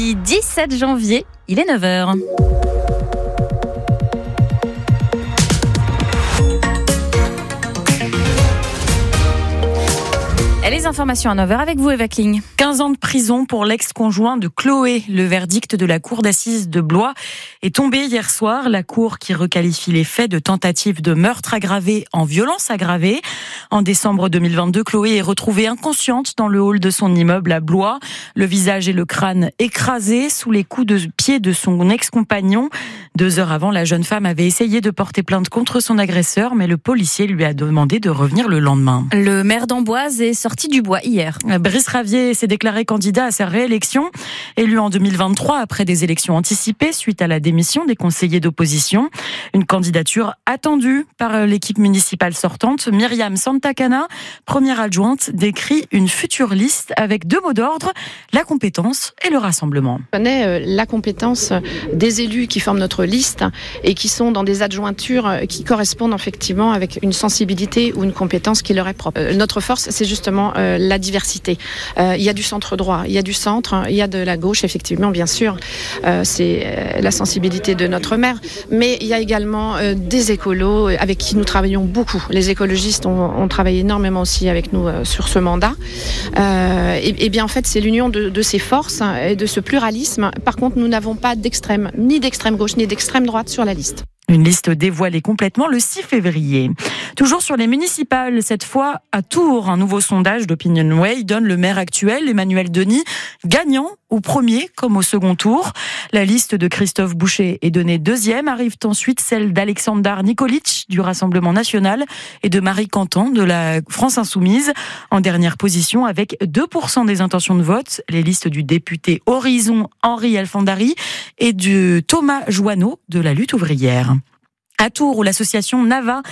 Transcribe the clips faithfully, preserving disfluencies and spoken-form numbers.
jeudi dix-sept janvier, il est neuf heures. Et les informations à neuf heures avec vous, Eva Kling. quinze ans de prison pour l'ex-conjoint de Chloé. Le verdict de la cour d'assises de Blois est tombé hier soir. La cour qui requalifie les faits de tentative de meurtre aggravé en violence aggravée. En décembre deux mille vingt-deux, Chloé est retrouvée inconsciente dans le hall de son immeuble à Blois. Le visage et le crâne écrasés sous les coups de pied de son ex-compagnon. Deux heures avant, la jeune femme avait essayé de porter plainte contre son agresseur, mais le policier lui a demandé de revenir le lendemain. Le maire d'Amboise est sorti du bois hier. Brice Ravier s'est déclaré candidat à sa réélection. Élu en deux mille vingt-trois après des élections anticipées suite à la démission des conseillers d'opposition. Une candidature attendue par l'équipe municipale sortante. Myriam Santacana, première adjointe, décrit une future liste avec deux mots d'ordre, la compétence et le rassemblement. On connaît la compétence des élus qui forment notre liste et qui sont dans des adjointures qui correspondent effectivement avec une sensibilité ou une compétence qui leur est propre. Notre force, c'est justement la diversité. Euh, il y a du centre droit, il y a du centre, il y a de la gauche, effectivement, bien sûr. Euh, c'est euh, la sensibilité de notre maire. Mais il y a également euh, des écolos avec qui nous travaillons beaucoup. Les écologistes ont, ont travaillé énormément aussi avec nous euh, sur ce mandat. Euh, et, et bien, en fait, c'est l'union de, de ces forces et de ce pluralisme. Par contre, nous n'avons pas d'extrême, ni d'extrême gauche, ni d'extrême droite sur la liste. Une liste dévoilée complètement le six février. Toujours sur les municipales, cette fois à Tours, un nouveau sondage d'OpinionWay donne le maire actuel, Emmanuel Denis, gagnant au premier comme au second tour. La liste de Christophe Boucher est donnée deuxième. Arrivent ensuite celle d'Alexandar Nikolic du Rassemblement National et de Marie Cantan de la France Insoumise. En dernière position avec deux pour cent des intentions de vote, les listes du député Horizon Henri Alfandari et du Thomas Joanneau de la lutte ouvrière. À Tours, où l'association Nava,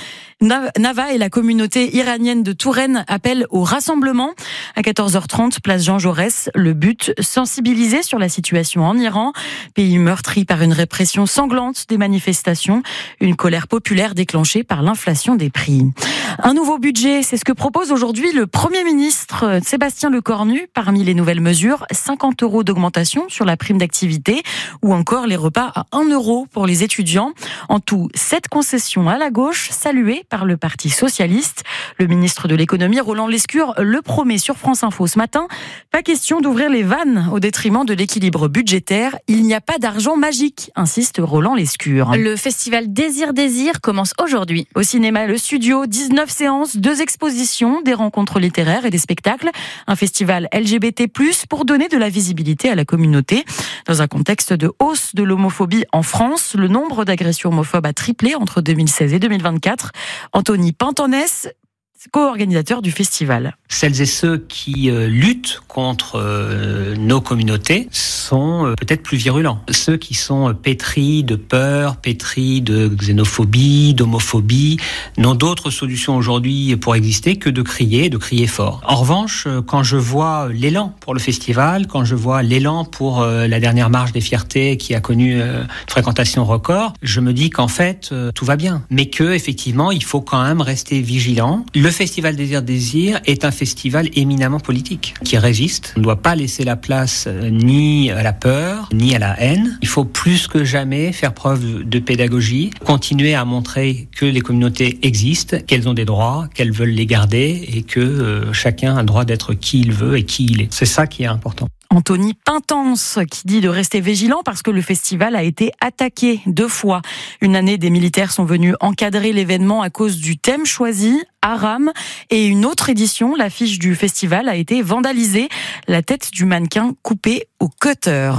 Nava et la communauté iranienne de Touraine appellent au rassemblement. À quatorze heures trente, place Jean Jaurès, le but, sensibiliser sur la situation en Iran, pays meurtri par une répression sanglante des manifestations, une colère populaire déclenchée par l'inflation des prix. Un nouveau budget, c'est ce que propose aujourd'hui le Premier ministre Sébastien Lecornu. Parmi les nouvelles mesures, cinquante euros d'augmentation sur la prime d'activité ou encore les repas à un euro pour les étudiants. En tout, sept concessions à la gauche, saluées par le Parti socialiste. Le ministre de l'économie, Roland Lescure, le promet sur France Info ce matin. Pas question d'ouvrir les vannes au détriment de l'équilibre budgétaire. Il n'y a pas d'argent magique, insiste Roland Lescure. Le festival Désir Désir commence aujourd'hui. Au cinéma Le Studio, dix-neuf séances, deux expositions, des rencontres littéraires et des spectacles. Un festival L G B T plus, pour donner de la visibilité à la communauté. Dans un contexte de hausse de l'homophobie en France, le nombre d'agressions homophobes a triplé entre deux mille seize et deux mille vingt-quatre. Anthony Pantanès, co-organisateur du festival. Celles et ceux qui euh, luttent contre euh, nos communautés sont euh, peut-être plus virulents. Ceux qui sont euh, pétris de peur, pétris de xénophobie, d'homophobie, n'ont d'autres solutions aujourd'hui pour exister que de crier, de crier fort. En revanche, euh, quand je vois l'élan pour le festival, quand je vois l'élan pour euh, la dernière marche des fiertés qui a connu euh, une fréquentation record, je me dis qu'en fait, euh, tout va bien. Mais que, effectivement, il faut quand même rester vigilant. Le festival Désir Désir est un festival éminemment politique, qui résiste. On ne doit pas laisser la place ni à la peur, ni à la haine. Il faut plus que jamais faire preuve de pédagogie, continuer à montrer que les communautés existent, qu'elles ont des droits, qu'elles veulent les garder et que euh, chacun a le droit d'être qui il veut et qui il est. C'est ça qui est important. Anthony Pantanès qui dit de rester vigilant parce que le festival a été attaqué deux fois. Une année, des militaires sont venus encadrer l'événement à cause du thème choisi, Aram, et une autre édition, l'affiche du festival a été vandalisée, la tête du mannequin coupée au cutter.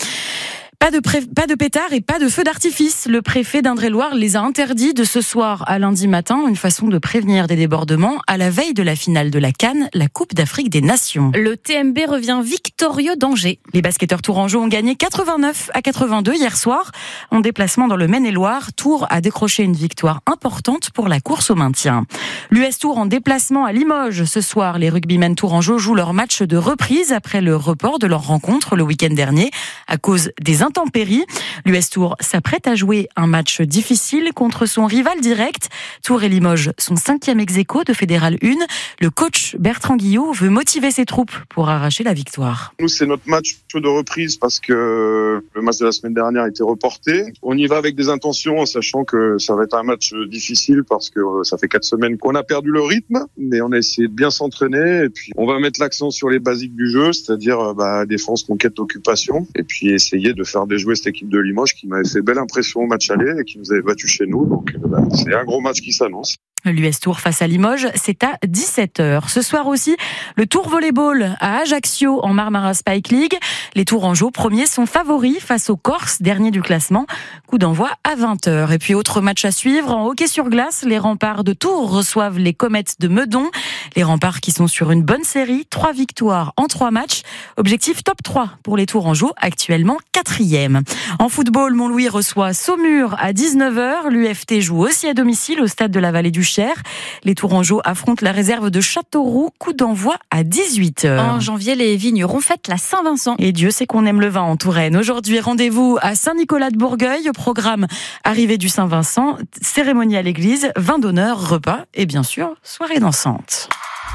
Pas de, pré... pas de pétards et pas de feux d'artifice. Le préfet d'Indre-et-Loire les a interdits de ce soir à lundi matin, une façon de prévenir des débordements à la veille de la finale de la CAN, la Coupe d'Afrique des Nations. Le T M B revient victorieux d'Angers. Les basketteurs tourangeaux ont gagné quatre-vingt-neuf à quatre-vingt-deux hier soir. En déplacement dans le Maine-et-Loire, Tours a décroché une victoire importante pour la course au maintien. L'U S Tour en déplacement à Limoges. Ce soir, les rugbymen tourangeaux jouent leur match de reprise après le report de leur rencontre le week-end dernier à cause des intempéries. L'U S Tour s'apprête à jouer un match difficile contre son rival direct. Tours et Limoges sont cinquième ex-aequo de Fédéral un. Le coach Bertrand Guillot veut motiver ses troupes pour arracher la victoire. Nous, c'est notre match de reprise parce que le match de la semaine dernière a été reporté. On y va avec des intentions en sachant que ça va être un match difficile parce que ça fait quatre semaines qu'on a perdu le rythme, mais on a essayé de bien s'entraîner et puis on va mettre l'accent sur les basiques du jeu, c'est-à-dire bah, défense, conquête, occupation et puis essayer de faire déjouer cette équipe de Limoges qui m'avait fait belle impression au match aller et qui nous avait battu chez nous. Donc bah, c'est un gros match qui s'annonce. L'U S Tour face à Limoges, c'est à dix-sept heures. Ce soir aussi, le Tour Volleyball à Ajaccio en Marmara Spike League. Les Tourangeaux premiers sont favoris face aux Corses, dernier du classement. Coup d'envoi à vingt heures. Et puis autre match à suivre, en hockey sur glace, les Remparts de Tours reçoivent les Comètes de Meudon. Les Remparts qui sont sur une bonne série, trois victoires en trois matchs. Objectif top trois pour les Tourangeaux, actuellement quatrième. En football, Montlouis reçoit Saumur à dix-neuf heures. L'U F T joue aussi à domicile au stade de la Vallée du Cher. Les Tourangeaux affrontent la réserve de Châteauroux, coup d'envoi à dix-huit heures. En janvier, les vignerons fêtent la Saint-Vincent. Et Dieu sait qu'on aime le vin en Touraine. Aujourd'hui, rendez-vous à Saint-Nicolas de Bourgueil, au programme arrivée du Saint-Vincent, cérémonie à l'église, vin d'honneur, repas et bien sûr, soirée dansante.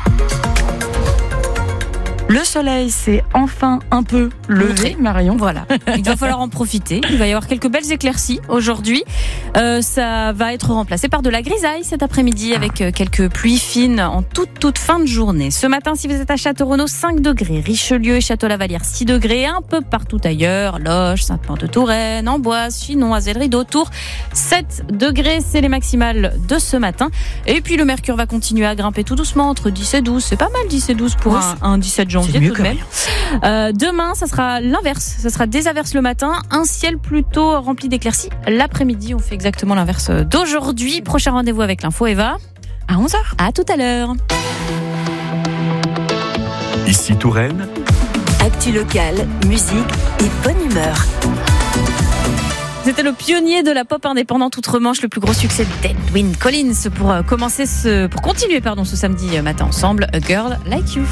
Le soleil s'est enfin un peu levé, Marion. Voilà, il va falloir en profiter. Il va y avoir quelques belles éclaircies aujourd'hui. Euh, ça va être remplacé par de la grisaille cet après-midi avec quelques pluies fines en toute toute fin de journée. Ce matin, si vous êtes à Château-Renaud, cinq degrés, Richelieu et Château-Lavalière, six degrés, un peu partout ailleurs, Loches, Sainte-Maure-de-Touraine, Amboise, Chinon, Azelrideau, Tours, sept degrés, c'est les maximales de ce matin. Et puis le mercure va continuer à grimper tout doucement entre dix et douze. C'est pas mal dix et douze pour oui, un, un dix-sept janvier. C'est mieux tout de même. Euh, demain, ça sera l'inverse. Ça sera des averses le matin, un ciel plutôt rempli d'éclaircies. L'après-midi, on fait exactement l'inverse d'aujourd'hui. Prochain rendez-vous avec l'info, Eva. À onze heures. À tout à l'heure. Ici Touraine. Actu locale, musique et bonne humeur. C'était le pionnier de la pop indépendante outre-Manche, le plus gros succès d'Edwyn Collins pour commencer ce, pour continuer pardon ce samedi matin ensemble. A Girl Like You.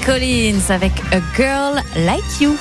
Collins avec A Girl Like You.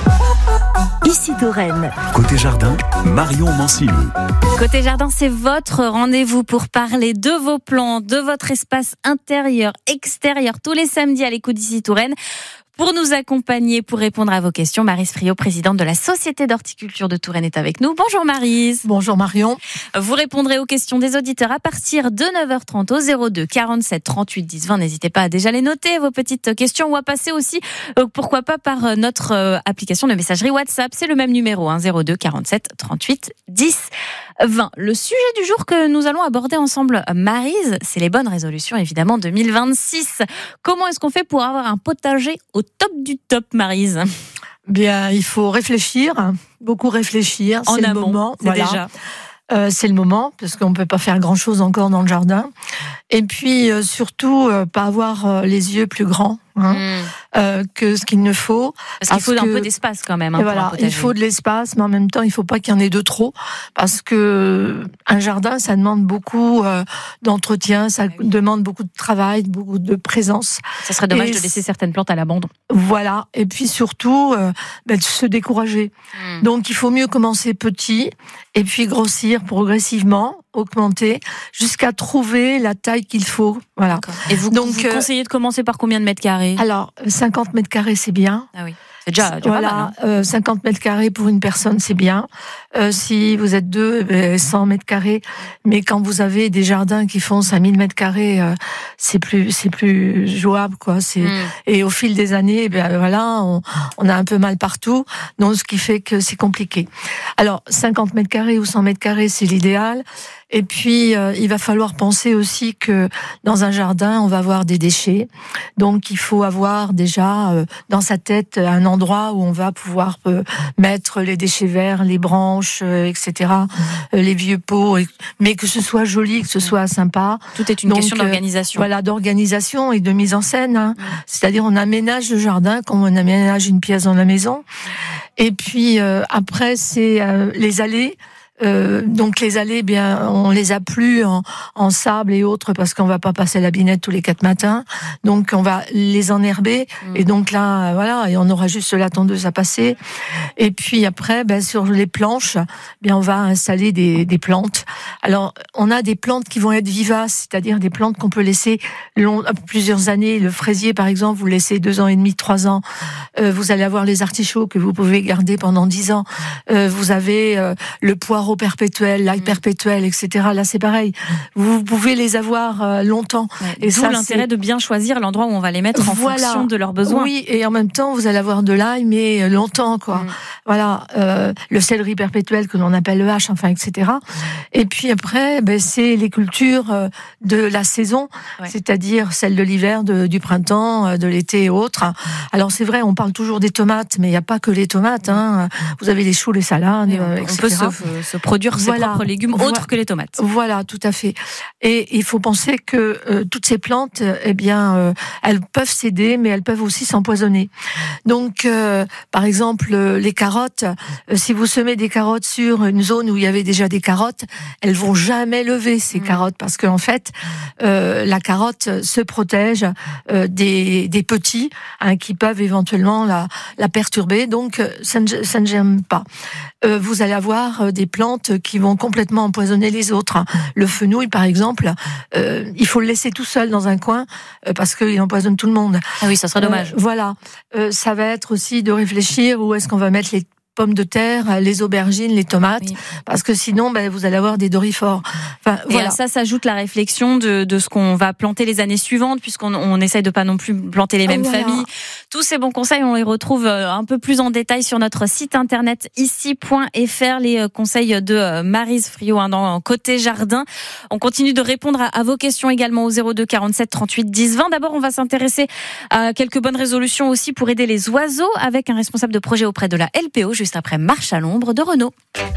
Ici Touraine. Côté jardin, Marion Mancini. Côté jardin, c'est votre rendez-vous pour parler de vos plantes, de votre espace intérieur, extérieur, tous les samedis à l'écoute d'Ici Touraine. Pour nous accompagner, pour répondre à vos questions, Maryse Friot, présidente de la Société d'horticulture de Touraine, est avec nous. Bonjour Maryse. Bonjour Marion. Vous répondrez aux questions des auditeurs à partir de neuf heures trente au zéro deux quarante-sept trente-huit dix vingt. N'hésitez pas à déjà les noter, vos petites questions, ou à passer aussi, euh, pourquoi pas, par notre euh, application de messagerie WhatsApp. C'est le même numéro, hein, zéro deux quarante-sept trente-huit dix vingt. Le sujet du jour que nous allons aborder ensemble, Maryse, c'est les bonnes résolutions, évidemment, deux mille vingt-six. Comment est-ce qu'on fait pour avoir un potager au top du top, Maryse? Bien, il faut réfléchir, beaucoup réfléchir. En c'est amont, le moment. c'est Voilà. déjà. Euh, c'est le moment, parce qu'on ne peut pas faire grand-chose encore dans le jardin. Et puis, euh, surtout, euh, pas avoir euh, les yeux plus grands hein, Mmh. euh, que ce qu'il ne faut. Parce qu'il faut que- un peu d'espace quand même. Hein, Et pour un voilà, potager. il faut de l'espace, mais en même temps, il ne faut pas qu'il y en ait de trop, parce que un jardin, ça demande beaucoup euh, d'entretien, ça oui. demande beaucoup de travail, beaucoup de présence. Ça serait dommage Et de laisser certaines plantes à l'abandon. Voilà, et puis surtout, euh, ben, de se décourager. Mmh. Donc, il faut mieux commencer petit et puis grossir progressivement, augmenter, jusqu'à trouver la taille qu'il faut. Voilà. Et vous, Donc, vous euh, conseillez de commencer par combien de mètres carrés? Alors, cinquante mètres carrés, c'est bien. Ah oui, c'est déjà, déjà voilà, pas mal. Hein. euh, cinquante mètres carrés pour une personne, c'est bien. Euh, si vous êtes deux, eh ben, cent mètres carrés. Mais quand vous avez des jardins qui font cinq mille mètres carrés, euh, c'est plus, c'est plus jouable, quoi. C'est, Mmh. Et au fil des années, eh ben voilà, on, on a un peu mal partout, donc ce qui fait que c'est compliqué. Alors, cinquante mètres carrés ou cent mètres carrés, c'est l'idéal. Et puis, euh, il va falloir penser aussi que dans un jardin, on va avoir des déchets. Donc, il faut avoir déjà euh, dans sa tête un endroit où on va pouvoir euh, mettre les déchets verts, les branches, euh, et cetera, euh, les vieux pots, et- mais que ce soit joli, que ce soit sympa. Tout est une Donc, question euh, d'organisation. Voilà, d'organisation et de mise en scène. Hein. C'est-à-dire, on aménage le jardin comme on aménage une pièce dans la maison. Et puis, euh, après, c'est euh, les allées. Euh, donc les allées, eh bien, on les a plus en, en sable et autres parce qu'on va pas passer la binette tous les quatre matins. Donc on va les enherber Mm. et donc là, euh, voilà, et on aura juste la tondeuse à passer. Et puis après, ben, sur les planches, eh bien on va installer des, des plantes. Alors on a des plantes qui vont être vivaces, c'est-à-dire des plantes qu'on peut laisser long, plusieurs années. Le fraisier, par exemple, vous le laissez deux ans et demi, trois ans. Euh, vous allez avoir les artichauts que vous pouvez garder pendant dix ans. Euh, vous avez euh, le poireau perpétuel, l'ail Mm. perpétuel, et cetera. Là, c'est pareil. Vous pouvez les avoir euh, longtemps. Ouais. Et D'où ça, l'intérêt c'est- de bien choisir l'endroit où on va les mettre en Voilà. fonction de leurs besoins. Oui, et en même temps, vous allez avoir de l'ail, mais longtemps, quoi. Mm. Voilà, euh, le céleri perpétuel que l'on appelle le hache, enfin, et cetera. Et puis après, ben, c'est les cultures euh, de la saison, Ouais. c'est-à-dire celles de l'hiver, de, du printemps, euh, de l'été et autres. Alors c'est vrai, on parle toujours des tomates, mais il n'y a pas que les tomates. Hein. Vous avez les choux, les salades, Et on, euh, on et cetera. peut se, se produire ses Voilà. propres légumes Voi- autres que les tomates. Voilà, tout à fait. Et il faut penser que euh, toutes ces plantes, euh, eh bien, euh, elles peuvent s'aider, mais elles peuvent aussi s'empoisonner. Donc, euh, par exemple, euh, les carottes, euh, si vous semez des carottes sur une zone où il y avait déjà des carottes, elles vont jamais lever ces Mm. carottes parce qu'en fait, euh, la carotte se protège euh, des, des petits hein, qui peuvent éventuellement la, la perturber. Donc, euh, ça ne, ça ne germe pas. Euh, vous allez avoir euh, des plantes qui vont complètement empoisonner les autres. hein. Le fenouil, par exemple, euh, il faut le laisser tout seul dans un coin euh, parce qu'il empoisonne tout le monde. Ah oui, ça serait dommage. Euh, voilà. Euh, ça va être aussi de réfléchir où est-ce qu'on va mettre les pommes de terre, les aubergines, les tomates, Oui. parce que sinon, ben, vous allez avoir des dorifores. Enfin, Et voilà. à ça s'ajoute la réflexion de, de ce qu'on va planter les années suivantes, puisqu'on on essaye de pas non plus planter les mêmes Voilà. familles. Tous ces bons conseils, on les retrouve un peu plus en détail sur notre site internet ici point f r. Les conseils de Maryse Friot hein, dans Côté Jardin. On continue de répondre à, à vos questions également au zéro deux quarante-sept trente-huit dix vingt. D'abord, on va s'intéresser à quelques bonnes résolutions aussi pour aider les oiseaux avec un responsable de projet auprès de la L P O, juste après Marche à l'ombre de Renault.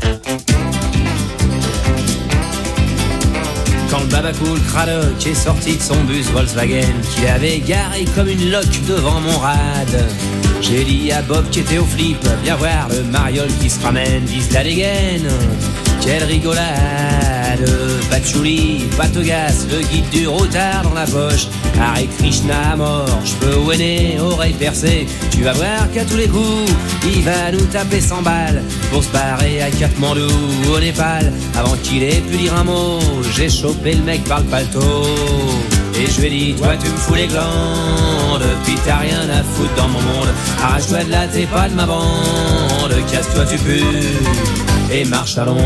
Quand le babacool Cradock est sorti de son bus Volkswagen, qu'il avait garé comme une loque devant mon rad, j'ai dit à Bob qui était au flip, viens voir le mariole qui se ramène, vise la dégaine. quelle rigolade. Patchouli, Patogas, le guide du routard dans la poche. Hare Krishna à mort, cheveux au nez, oreilles percées. Tu vas voir qu'à tous les coups, il va nous taper cent balles pour se barrer à Katmandou, au Népal. Avant qu'il ait pu dire un mot, j'ai chopé le mec par le paletot. Et je lui ai dit, toi tu me fous les glandes, puis t'as rien à foutre dans mon monde. Arrache-toi de là, t'es pas de ma bande, casse-toi tu pues, et marche à l'ombre.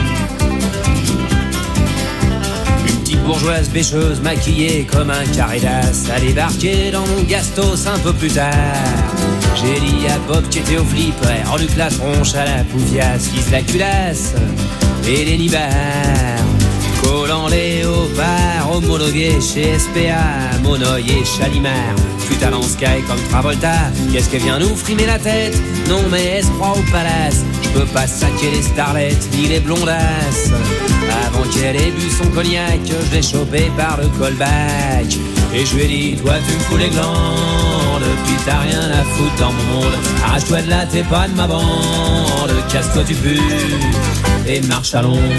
Une petite bourgeoise bêcheuse maquillée comme un carré d'as a débarqué dans mon gastos un peu plus tard. J'ai dit à Bob qui était au flip, hors du la tronche à la poufiasse, qui se la culasse, et les nibards. Collant léopard, homologué chez S P A, Monoï et Chalimard. Putain dans Sky comme Travolta, qu'est-ce qu'elle vient nous frimer la tête? Non mais elle se croit au palace, je peux pas saquer les starlettes ni les blondasses. Avant qu'elle ait bu son cognac, je l'ai chopé par le callback. Et je lui ai dit, toi tu me fous les glandes, puis t'as rien à foutre dans mon monde. Arrache-toi de là, t'es pas de ma bande, casse-toi tu pues, et marche à l'ombre.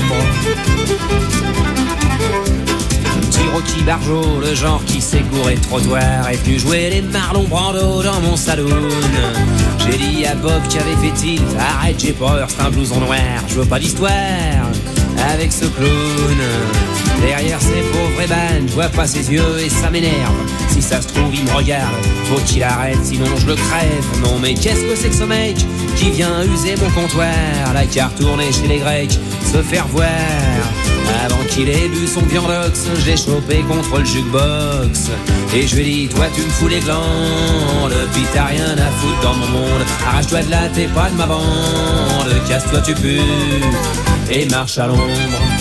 Rocky Barjo, le genre qui s'est gouré de trottoir, est venu jouer les Marlon Brando dans mon saloon. J'ai dit à Bob qui avait fait tilt, arrête j'ai peur, c'est un blouson noir, je veux pas d'histoire avec ce clown. Derrière ces pauvres ébanes, je vois pas ses yeux et ça m'énerve. Si ça se trouve il me regarde, faut qu'il arrête sinon je le crève. Non mais qu'est-ce que c'est que ce mec qui vient user mon comptoir? La carte tournée chez les Grecs, se faire voir. Avant qu'il ait bu son viandox, j'ai chopé contre le jukebox. Et je lui ai dit, toi tu me fous les glandes, puis t'as rien à foutre dans mon monde. Arrache-toi de là, t'es pas de ma bande, casse-toi tu pues, et marche à l'ombre.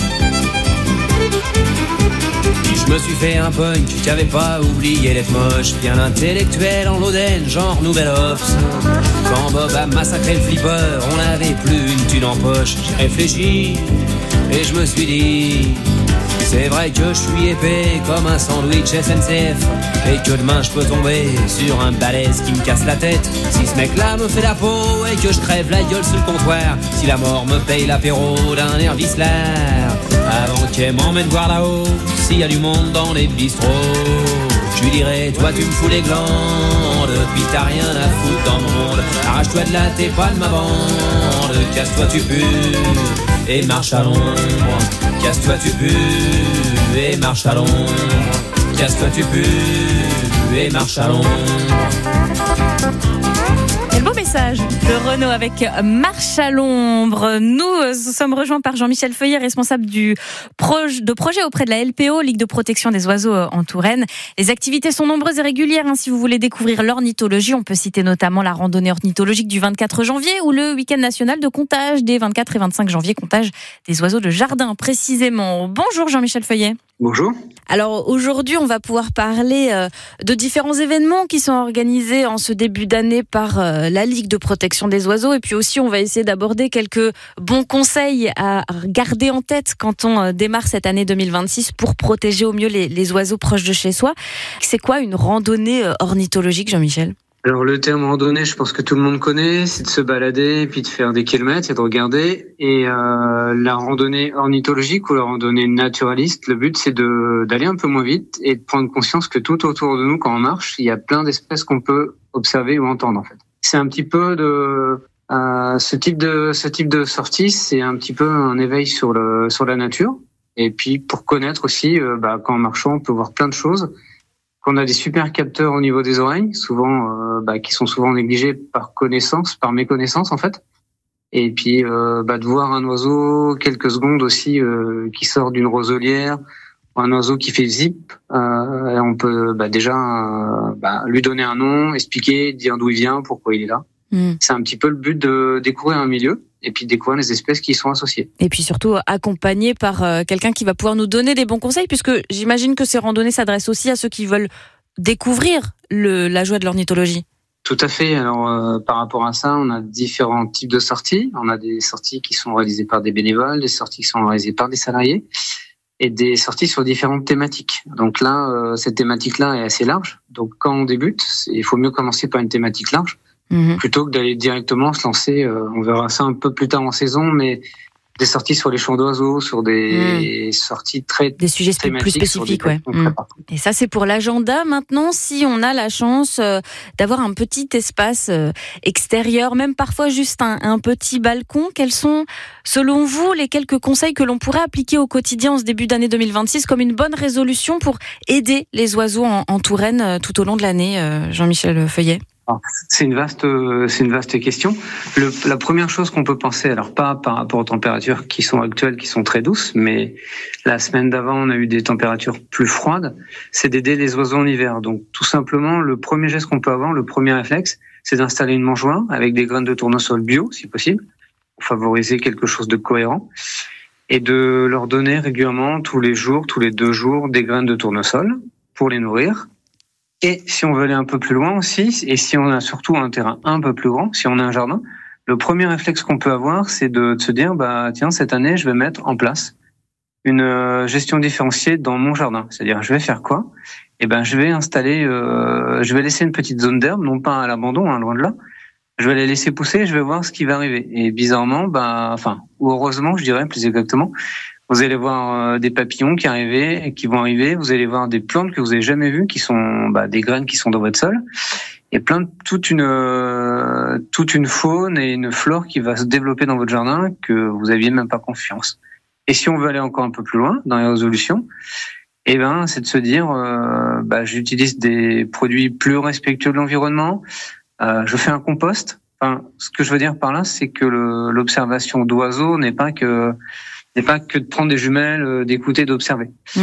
Puis je me suis fait un punk qui avait pas oublié d'être moche, bien intellectuel en l'Oden, genre Nouvelle Ops. Quand Bob a massacré le flipper, on n'avait plus une thune en poche. J'ai réfléchi et je me suis dit, c'est vrai que je suis épais comme un sandwich S N C F, et que demain je peux tomber sur un balèze qui me casse la tête. Si ce mec là me fait la peau et que je crève la gueule sur le comptoir, si la mort me paye l'apéro d'un air vicelard, avant qu'elle m'emmène voir là-haut s'il y a du monde dans les bistrots, je lui dirais, toi tu me fous les glandes, puis t'as rien à foutre dans mon monde. Arrache-toi de là, t'es pas de ma bande, casse-toi tu pues, et marche à l'ombre. Casse-toi tu pues, et marche à l'ombre. Casse-toi tu pues, et marche à l'ombre. Quel beau message de Renaud avec Marche à l'ombre. Nous sommes rejoints par Jean-Michel Feuillet, responsable du proje, de projet auprès de la L P O, Ligue de protection des oiseaux en Touraine. Les activités sont nombreuses et régulières. Hein, si vous voulez découvrir l'ornithologie, on peut citer notamment la randonnée ornithologique du vingt-quatre janvier ou le week-end national de comptage des vingt-quatre et vingt-cinq janvier, comptage des oiseaux de jardin précisément. Bonjour Jean-Michel Feuillet. Bonjour. Alors aujourd'hui, on va pouvoir parler euh, de différents événements qui sont organisés en ce début d'année par euh, la Ligue de protection des oiseaux, et puis aussi on va essayer d'aborder quelques bons conseils à garder en tête quand on euh, démarre cette année deux mille vingt-six pour protéger au mieux les, les oiseaux proches de chez soi. C'est quoi une randonnée euh, ornithologique, Jean-Michel ? Alors le terme randonnée, je pense que tout le monde connaît, c'est de se balader et puis de faire des kilomètres et de regarder. Et euh, la randonnée ornithologique ou la randonnée naturaliste, le but c'est de d'aller un peu moins vite et de prendre conscience que tout autour de nous, quand on marche, il y a plein d'espèces qu'on peut observer ou entendre en fait. C'est un petit peu de euh, ce type de ce type de sortie, c'est un petit peu un éveil sur le sur la nature. Et puis pour connaître aussi, euh, bah, quand en marchant, on peut voir plein de choses. On a des super capteurs au niveau des oreilles, souvent euh, bah, qui sont souvent négligés par connaissance, par méconnaissance en fait. Et puis euh, bah, de voir un oiseau quelques secondes aussi euh, qui sort d'une roselière, ou un oiseau qui fait zip, euh, on peut bah, déjà euh, bah, lui donner un nom, expliquer, dire d'où il vient, pourquoi il est là. Mmh. C'est un petit peu le but de découvrir un milieu et puis découvrir les espèces qui y sont associées. Et puis surtout accompagné par euh, quelqu'un qui va pouvoir nous donner des bons conseils, puisque j'imagine que ces randonnées s'adressent aussi à ceux qui veulent découvrir le, la joie de l'ornithologie. Tout à fait. Alors euh, par rapport à ça, on a différents types de sorties. On a des sorties qui sont réalisées par des bénévoles, des sorties qui sont réalisées par des salariés et des sorties sur différentes thématiques. Donc là, euh, cette thématique-là est assez large. Donc quand on débute, il faut mieux commencer par une thématique large. Mmh. Plutôt que d'aller directement se lancer, euh, on verra ça un peu plus tard en saison, mais des sorties sur les chants d'oiseaux, sur des mmh. sorties très des sujets plus spécifiques, ouais. Mmh. Et ça, c'est pour l'agenda. Maintenant, si on a la chance euh, d'avoir un petit espace euh, extérieur, même parfois juste un, un petit balcon, quels sont, selon vous, les quelques conseils que l'on pourrait appliquer au quotidien en ce début d'année deux mille vingt-six comme une bonne résolution pour aider les oiseaux en, en Touraine euh, tout au long de l'année, euh, Jean-Michel Feuillet? C'est une vaste, c'est une vaste question. Le, la première chose qu'on peut penser, alors pas par rapport aux températures qui sont actuelles, qui sont très douces, mais la semaine d'avant, on a eu des températures plus froides, c'est d'aider les oiseaux en hiver. Donc, tout simplement, le premier geste qu'on peut avoir, le premier réflexe, c'est d'installer une mangeoire avec des graines de tournesol bio, si possible, pour favoriser quelque chose de cohérent, et de leur donner régulièrement, tous les jours, tous les deux jours, des graines de tournesol pour les nourrir. Et si on veut aller un peu plus loin aussi, et si on a surtout un terrain un peu plus grand, si on a un jardin, le premier réflexe qu'on peut avoir, c'est de, de se dire, bah tiens, cette année, je vais mettre en place une euh, gestion différenciée dans mon jardin. C'est-à-dire, je vais faire quoi ? Eh ben, je vais installer, euh, je vais laisser une petite zone d'herbe, non pas à l'abandon, hein, loin de là. Je vais les laisser pousser, et je vais voir ce qui va arriver. Et bizarrement, bah, enfin, ou heureusement, je dirais plus exactement. Vous allez voir euh, des papillons qui arrivaient, qui vont arriver. Vous allez voir des plantes que vous avez jamais vues, qui sont bah, des graines qui sont dans votre sol, et plein de toute une euh, toute une faune et une flore qui va se développer dans votre jardin que vous aviez même pas confiance. Et si on veut aller encore un peu plus loin dans les résolutions, eh ben c'est de se dire, euh, bah, j'utilise des produits plus respectueux de l'environnement. Euh, je fais un compost. Enfin, ce que je veux dire par là, c'est que le, l'observation d'oiseaux n'est pas que n'est pas que de prendre des jumelles, d'écouter, d'observer. Mmh.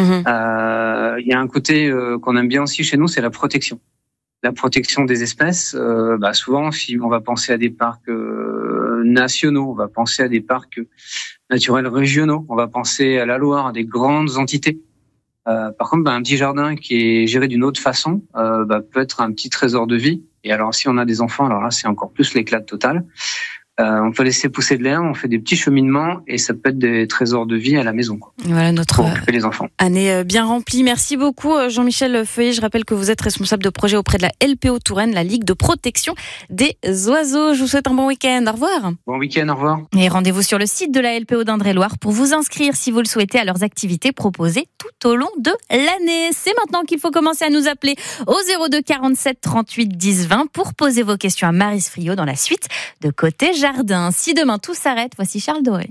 Euh, il y a un côté euh, qu'on aime bien aussi chez nous, c'est la protection. La protection des espèces. Euh, bah souvent, si on va penser à des parcs euh, nationaux, on va penser à des parcs naturels régionaux, on va penser à la Loire, à des grandes entités. Euh, par contre, bah, un petit jardin qui est géré d'une autre façon euh, bah, peut être un petit trésor de vie. Et alors, si on a des enfants, alors là, c'est encore plus l'éclat total. Euh, on peut laisser pousser de l'herbe, on fait des petits cheminements et ça peut être des trésors de vie à la maison, quoi. Voilà notre pour occuper les enfants. Année bien remplie. Merci beaucoup Jean-Michel Feuillet. Je rappelle que vous êtes responsable de projet auprès de la L P O Touraine, la Ligue de protection des oiseaux. Je vous souhaite un bon week-end. Au revoir. Bon week-end, au revoir. Et rendez-vous sur le site de la L P O d'Indre-et-Loire pour vous inscrire si vous le souhaitez à leurs activités proposées tout au long de l'année. C'est maintenant qu'il faut commencer à nous appeler au zéro deux quarante-sept trente-huit dix vingt pour poser vos questions à Maryse Friot dans la suite de Côté Jardin. Si demain tout s'arrête, voici Charles Doré.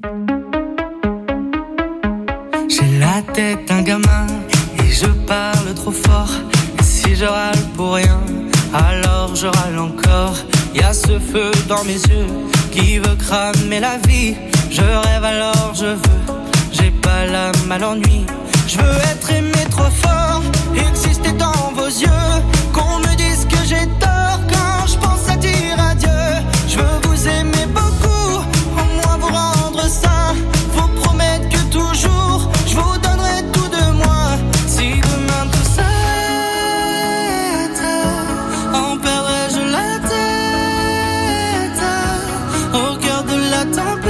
J'ai la tête d'un gamin et je parle trop fort. Et si je râle pour rien, alors je râle encore. Y a ce feu dans mes yeux qui veut cramer la vie. Je rêve alors je veux, j'ai pas l'âme à l'ennui. Je veux être aimé trop fort, exister dans vos yeux. Qu'on me dise que j'ai tort quand je pense à dire adieu. Je veux vous aimer beaucoup, au moins vous rendre sain. Vous promettre que toujours je vous donnerai tout de moi. Si demain tout s'arrête, en perdrai-je la tête au cœur de la tempête.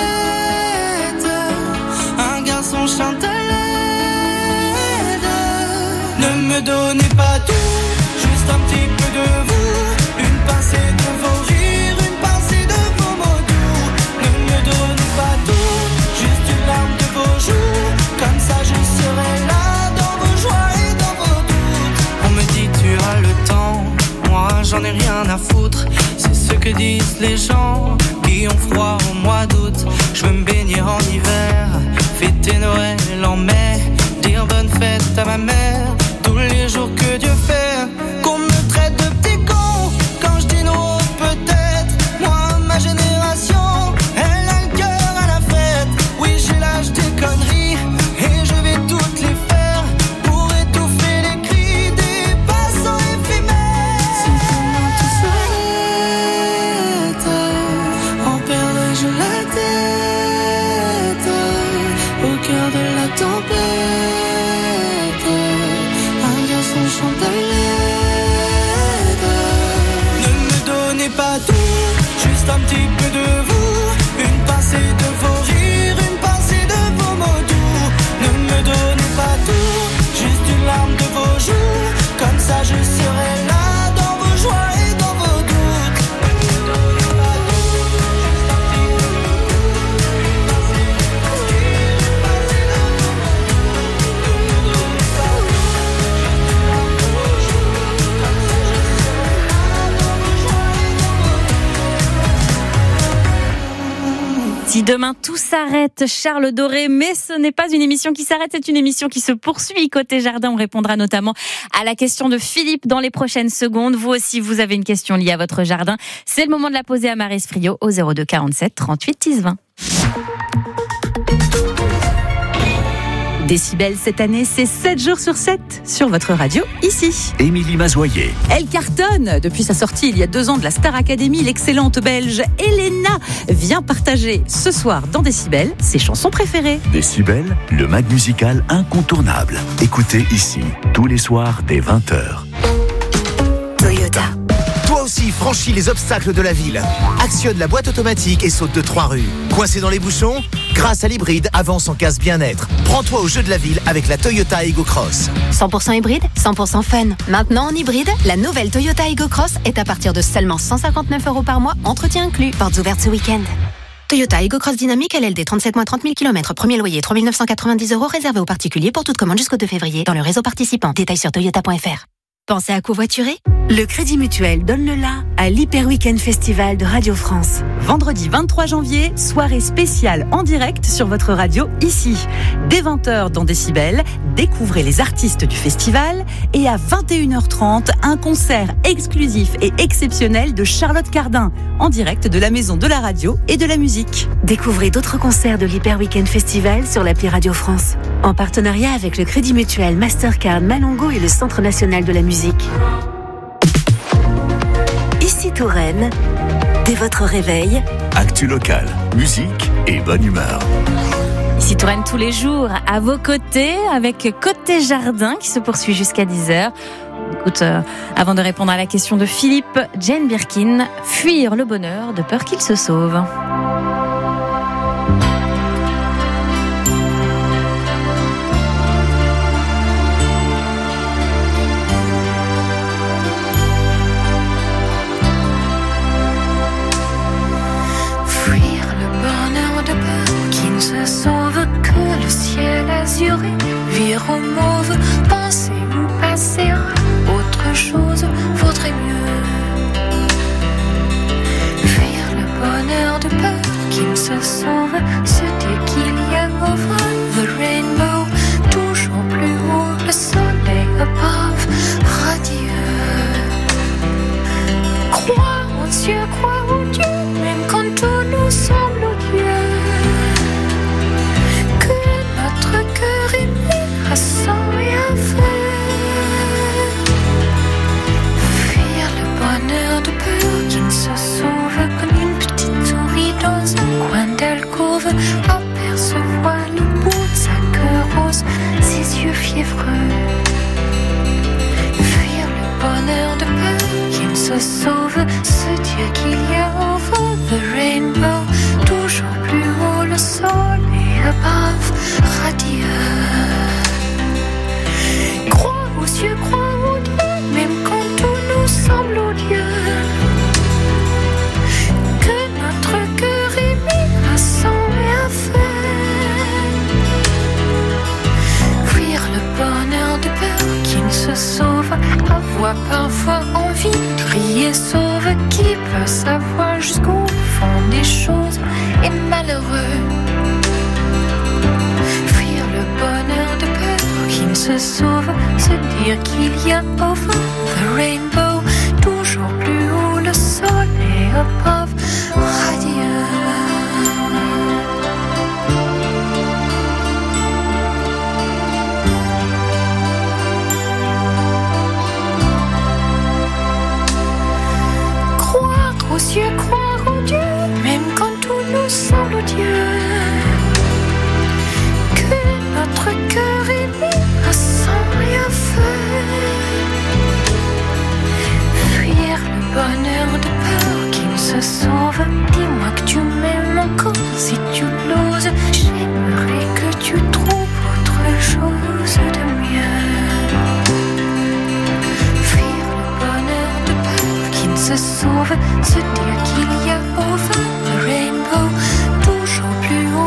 Un garçon chante à l'aide. Ne me donnez pas tout, juste un petit peu de vous. Une pincée de vos rires, une pincée de vos mots doux. Ne me donnez pas tout, juste une larme de vos joues. Comme ça je serai là dans vos joies et dans vos doutes. On me dit tu as le temps, moi j'en ai rien à foutre. C'est ce que disent les gens qui ont froid au mois d'août. Je veux me baigner en hiver, fêter Noël en mai, dire bonne fête à ma mère tous les jours que Dieu fait. Qu'on me traite de petit con quand je dis non Si demain tout s'arrête, Charles Doré, mais ce n'est pas une émission qui s'arrête, c'est une émission qui se poursuit. Côté jardin, on répondra notamment à la question de Philippe dans les prochaines secondes. Vous aussi, vous avez une question liée à votre jardin. C'est le moment de la poser à Maryse Friot au zéro deux quarante-sept trente-huit dix vingt. Décibel cette année, c'est sept jours sur sept sur votre radio, ici. Émilie Mazoyer. Elle cartonne. Depuis sa sortie il y a deux ans de la Star Academy, l'excellente belge Elena vient partager ce soir dans Décibel ses chansons préférées. Décibel, le mag musical incontournable. Écoutez ici, tous les soirs dès vingt heures. Toyota. Toi aussi, franchis les obstacles de la ville. Actionne la boîte automatique et saute de trois rues. Coincé dans les bouchons ? Grâce à l'hybride, avance en casse bien-être. Prends-toi au jeu de la ville avec la Toyota Ego Cross. cent pour cent hybride, cent pour cent fun. Maintenant en hybride, la nouvelle Toyota Ego Cross est à partir de seulement cent cinquante-neuf euros par mois, entretien inclus. Portes ouvertes ce week-end. Toyota Ego Cross Dynamique L L D, trente-sept mois, trente mille kilomètres, premier loyer trois mille neuf cent quatre-vingt-dix euros, réservé aux particuliers pour toute commande jusqu'au deux février dans le réseau participant. Détails sur toyota point f r. Pensez à covoiturer ? Le Crédit Mutuel donne le la à l'Hyper Weekend Festival de Radio France. Vendredi vingt-trois janvier, soirée spéciale en direct sur votre radio ici. Dès vingt heures dans Décibel, découvrez les artistes du festival et à vingt et une heures trente, un concert exclusif et exceptionnel de Charlotte Cardin en direct de la Maison de la Radio et de la Musique. Découvrez d'autres concerts de l'Hyper Weekend Festival sur l'appli Radio France. En partenariat avec le Crédit Mutuel, Mastercard, Malongo et le Centre National de la Musique. Ici Touraine, dès votre réveil. Actu local, musique et bonne humeur. Ici Touraine tous les jours, à vos côtés, avec Côté Jardin qui se poursuit jusqu'à dix heures. Écoute, euh, avant de répondre à la question de Philippe, Jane Birkin, fuir le bonheur de peur qu'il se sauve. Se sauve que le ciel azuré vire au mauve, penser ou passer à autre chose vaudrait mieux. Fuir le bonheur de peur qui ne se sauve, se dire qu'il y a over the rainbow, toujours plus haut le soleil above, radieux. Crois en Dieu, crois en Dieu, même quand tout nous semble odieux. Notre cœur est mis à sang et à feu. Fuir le bonheur de peur qui ne se sauve, comme une petite souris dans un coin d'alcôve, apercevoir le bout de sa queue rose, ses yeux fiévreux. Fuir le bonheur de peur qui ne se sauve, se dire qu'il y a over the rainbow, toujours plus haut le sol et above, radieux. Crois aux cieux, crois aux dieux, même quand tout nous semble odieux. Que notre cœur est mis à sang et à feu. Fuir le bonheur de peur qui ne se sauve, avoir parfois envie de crier sauve, qui peut savoir jusqu'au fond des choses est malheureux. Bonheur de peur qui ne se sauve, se dire qu'il y a over the rainbow, toujours plus haut le soleil above, radieux. Croire aux cieux, croire en Dieu, même quand tout nous semble odieux. Notre cœur est mis à sang et à feu. Fuir le bonheur de peur qui ne se sauve. Dis-moi que tu m'aimes encore si tu l'oses. J'aimerais que tu trouves autre chose de mieux. Fuir le bonheur de peur qui ne se sauve. Se dire qu'il y a over the rainbow, toujours plus haut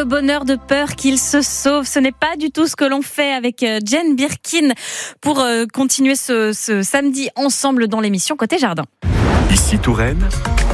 le bonheur de peur qu'il se sauve. Ce n'est pas du tout ce que l'on fait avec Jane Birkin pour euh, continuer ce, ce samedi ensemble dans l'émission Côté Jardin. Ici Touraine,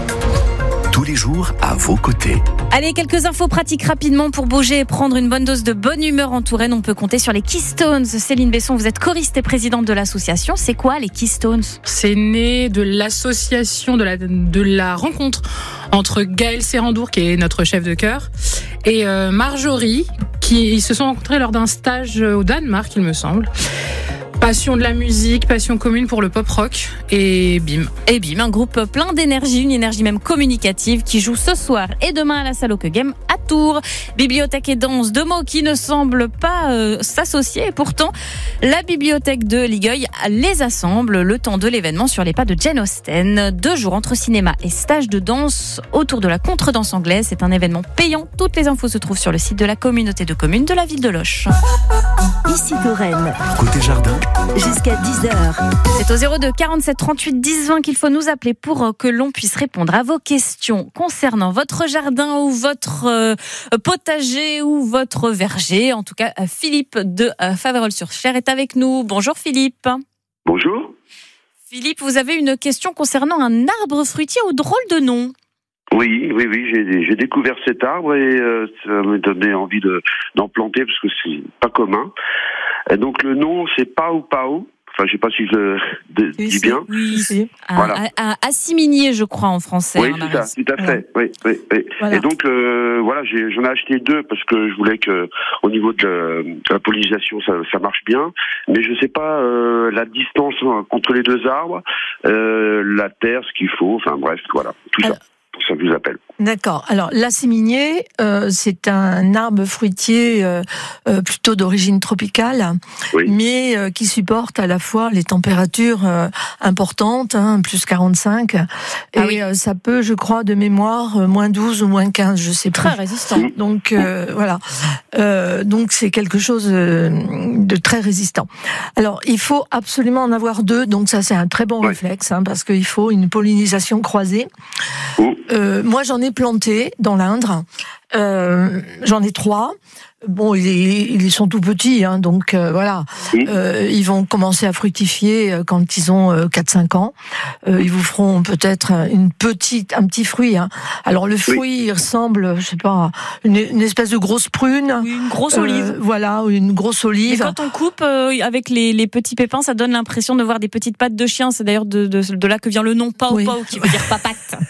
tous les jours à vos côtés. Allez, quelques infos pratiques rapidement pour bouger et prendre une bonne dose de bonne humeur en Touraine. On peut compter sur les Keystones. Céline Besson, vous êtes choriste et présidente de l'association. C'est quoi les Keystones ? C'est né de l'association, de la, de la rencontre entre Gaël Serrandour, qui est notre chef de chœur, et euh, Marjorie, qui ils se sont rencontrés lors d'un stage au Danemark, il me semble. Passion de la musique, passion commune pour le pop-rock et bim. Et bim, un groupe plein d'énergie, une énergie même communicative qui joue ce soir et demain à la salle Oke Game à Tours. Bibliothèque et danse, deux mots qui ne semblent pas euh, s'associer. Et pourtant, la bibliothèque de Ligueuil les assemble le temps de l'événement sur les pas de Jane Austen. Deux jours entre cinéma et stage de danse autour de la contredanse anglaise. C'est un événement payant. Toutes les infos se trouvent sur le site de la communauté de communes de la ville de Loches. Ici Touraine. Côté Jardin. Jusqu'à dix heures. C'est au zéro deux quarante-sept trente-huit dix vingt qu'il faut nous appeler pour que l'on puisse répondre à vos questions concernant votre jardin ou votre euh, potager ou votre verger. En tout cas, Philippe de euh, Faverolles-sur-Cher est avec nous. Bonjour Philippe. Bonjour. Philippe, vous avez une question concernant un arbre fruitier au drôle de nom. Oui, oui, oui, j'ai, j'ai découvert cet arbre et euh, ça m'a donné envie de, d'en planter parce que c'est pas commun. Et donc le nom c'est Pao Pao. Enfin, je sais pas si je le de, oui, dis bien. Oui, c'est voilà. Un assiminier, je crois, en français. Oui, c'est ça, tout à fait. Voilà. Oui, oui, oui. Voilà. Et donc, euh, voilà, j'ai, j'en ai acheté deux parce que je voulais que, au niveau de la, de la pollinisation, ça, ça marche bien. Mais je sais pas euh, la distance entre les deux arbres, euh, la terre, ce qu'il faut. Enfin, bref, voilà, tout Alors... ça. Ça vous appelle. D'accord. Alors, l'assiminier, euh, c'est un arbre fruitier euh, euh, plutôt d'origine tropicale, oui. mais euh, qui supporte à la fois les températures euh, importantes, hein, plus quarante-cinq, et ah oui. euh, ça peut, je crois, de mémoire, euh, moins douze ou moins quinze, je sais très plus. Très résistant. Donc, euh, voilà. Euh, donc, c'est quelque chose de très résistant. Alors, il faut absolument en avoir deux, donc ça, c'est un très bon ouais. réflexe, hein, parce qu'il faut une pollinisation croisée. Mmh. Euh, moi, j'en ai planté dans l'Indre. Euh, j'en ai trois. Bon, ils, ils sont tout petits, hein, donc euh, voilà. Euh, ils vont commencer à fructifier quand ils ont euh, quatre cinq ans. Euh, ils vous feront peut-être une petite, un petit fruit. Hein. Alors le fruit, oui. il ressemble, je sais pas, une, une espèce de grosse prune. Oui, une grosse olive. Euh, voilà, une grosse olive. Et quand on coupe euh, avec les, les petits pépins, ça donne l'impression de voir des petites pattes de chien. C'est d'ailleurs de, de, de là que vient le nom Pao oui. Pao, qui veut dire papate.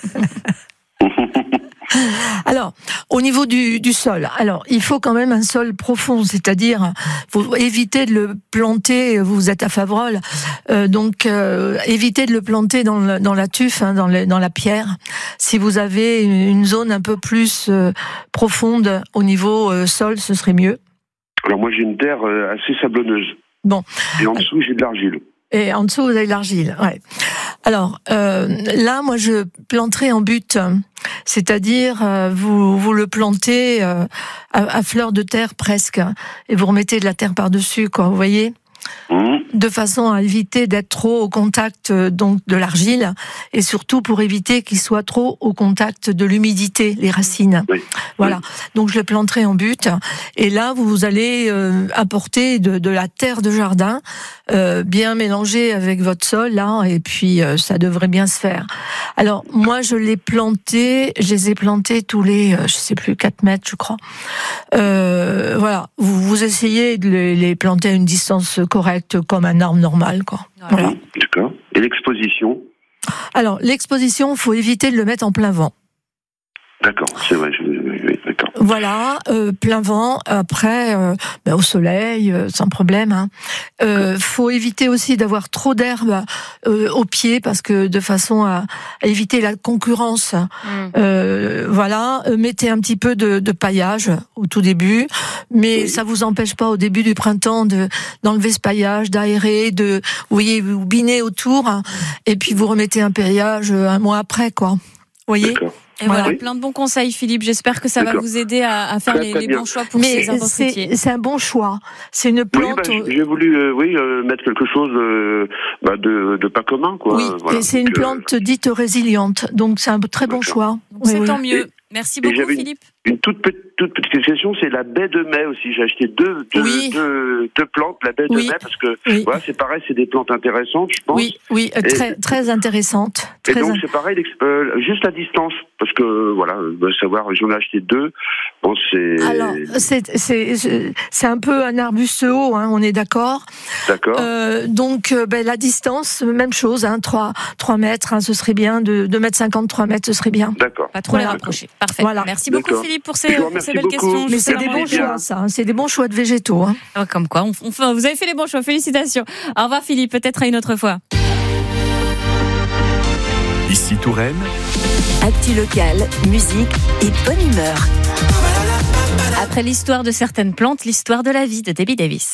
Alors, au niveau du, du sol, alors il faut quand même un sol profond, c'est-à-dire faut éviter de le planter. Vous êtes à Faverolles, euh, donc euh, évitez de le planter dans, le, dans la tuffe, hein, dans, le, dans la pierre. Si vous avez une zone un peu plus euh, profonde au niveau euh, sol, ce serait mieux. Alors moi j'ai une terre euh, assez sablonneuse. Bon. Et en dessous j'ai de l'argile. Et en dessous, vous avez de l'argile, ouais. Alors, euh, là, moi, je planterai en butte. C'est-à-dire, euh, vous, vous le plantez euh, à, à fleur de terre presque. Et vous remettez de la terre par-dessus, quoi, vous voyez ? Mmh. De façon à éviter d'être trop au contact euh, donc de l'argile et surtout pour éviter qu'il soit trop au contact de l'humidité, les racines. Oui. Voilà. Oui. Donc je le planterai en butte et là vous allez euh, apporter de, de la terre de jardin euh, bien mélangée avec votre sol là et puis euh, ça devrait bien se faire. Alors moi je l'ai planté, je les ai plantés tous les euh, je sais plus quatre mètres je crois. Euh, voilà. Vous, vous essayez de les, les planter à une distance correcte comme un arbre normal, quoi. Voilà. D'accord. Et l'exposition ? Alors, l'exposition, faut éviter de le mettre en plein vent. D'accord, c'est vrai, je... oui, d'accord. Voilà, euh, plein vent, après, euh, ben, au soleil, euh, sans problème. Hein. Euh, faut éviter aussi d'avoir trop d'herbe euh, au pied, parce que de façon à, à éviter la concurrence. Mmh. Euh, voilà, euh, mettez un petit peu de, de paillage au tout début, mais oui. ça vous empêche pas au début du printemps de d'enlever ce paillage, d'aérer, de, vous voyez, vous binez autour, hein, et puis vous remettez un paillage un mois après, quoi. Vous voyez ? D'accord. Et voilà, oui. plein de bons conseils, Philippe. J'espère que ça D'accord. va vous aider à, à faire très, les, les bons choix pour Mais ces arbres fruitiers. C'est un bon choix. C'est une plante. Oui, bah, j'ai voulu, euh, oui, euh, mettre quelque chose euh, bah, de, de pas commun, quoi. Oui, voilà. et c'est une plante euh, dite résiliente. Donc c'est un très bon choix. Donc, c'est oui, tant mieux. Merci beaucoup, Philippe. Une, une toute petite toute petite question, c'est la baie de mai aussi. J'ai acheté deux, deux, Oui. deux, deux plantes, la baie de Oui. mai, parce que Oui. voilà, c'est pareil, c'est des plantes intéressantes, je pense. Oui, oui, euh, Et- très, très intéressante. Et Très donc in- c'est pareil, l'ex- euh, juste à distance, parce que voilà, euh, savoir, j'en ai acheté deux. Bon, c'est. Alors, c'est, c'est, c'est c'est un peu un arbuste haut, hein, on est d'accord. D'accord. Euh, donc, euh, ben, la distance, même chose, hein, trois, trois mètres, hein, ce serait bien, de deux mètres cinquante, trois mètres, ce serait bien. D'accord. Pas trop les Voilà. rapprocher. Parfait. Voilà. Merci beaucoup D'accord. Philippe pour Je ces, vous pour remercie ces belles beaucoup. questions. Mais c'est Super des bons intéressant. choix, ça, hein, c'est des bons choix de végétaux. Hein. Ah, comme quoi, on, on fait- vous avez fait les bons choix. Félicitations. Au revoir Philippe, peut-être à une autre fois. Ici Touraine, Actu locale, musique et bonne humeur. Après l'histoire de certaines plantes, l'histoire de la vie de Debbie Davis.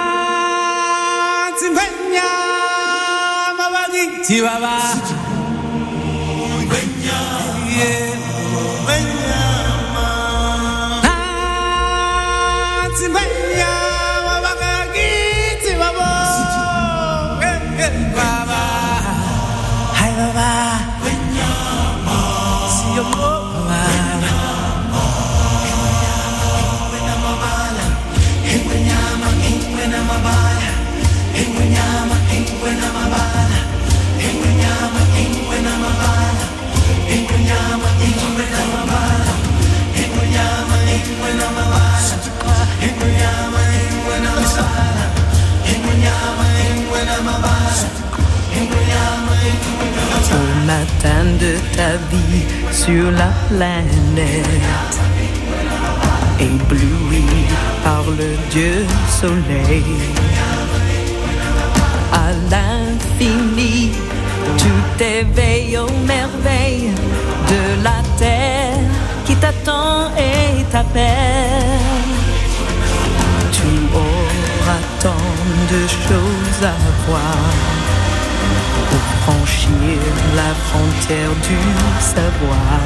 Au matin de ta vie sur la planète, ébloui par le Dieu soleil, à l'infini, tu t'éveilles aux merveilles de la terre qui t'attend et t'appelle. Tu auras tant de choses à voir pour franchir la frontière du savoir,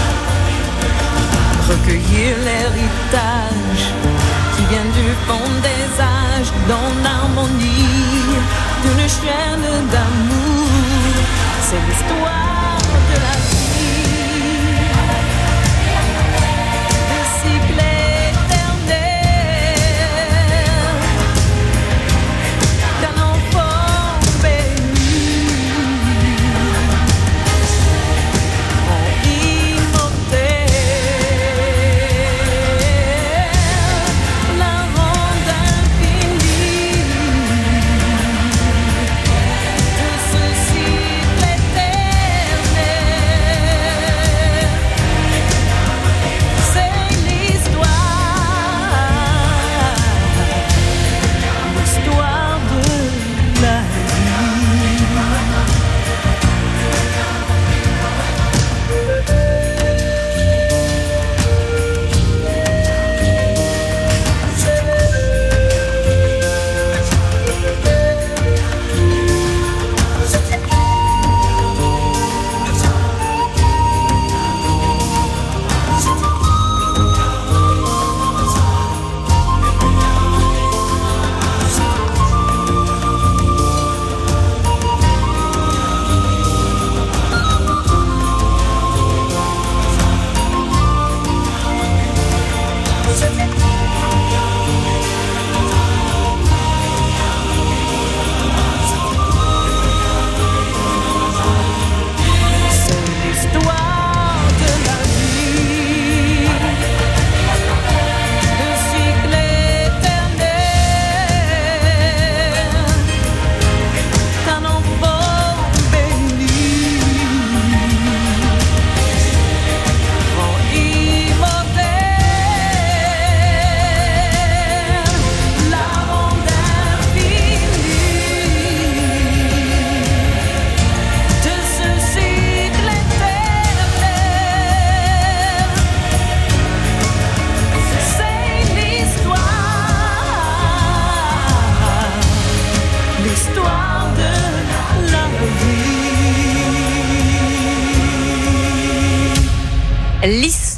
recueillir l'héritage qui vient du fond des âges dans l'harmonie d'une chaîne d'amour. C'est l'histoire de la vie, le cycle éternel d'un enfant béni, en immortel, la ronde infinie de ce cycle éternel. C'est l'histoire, l'histoire de la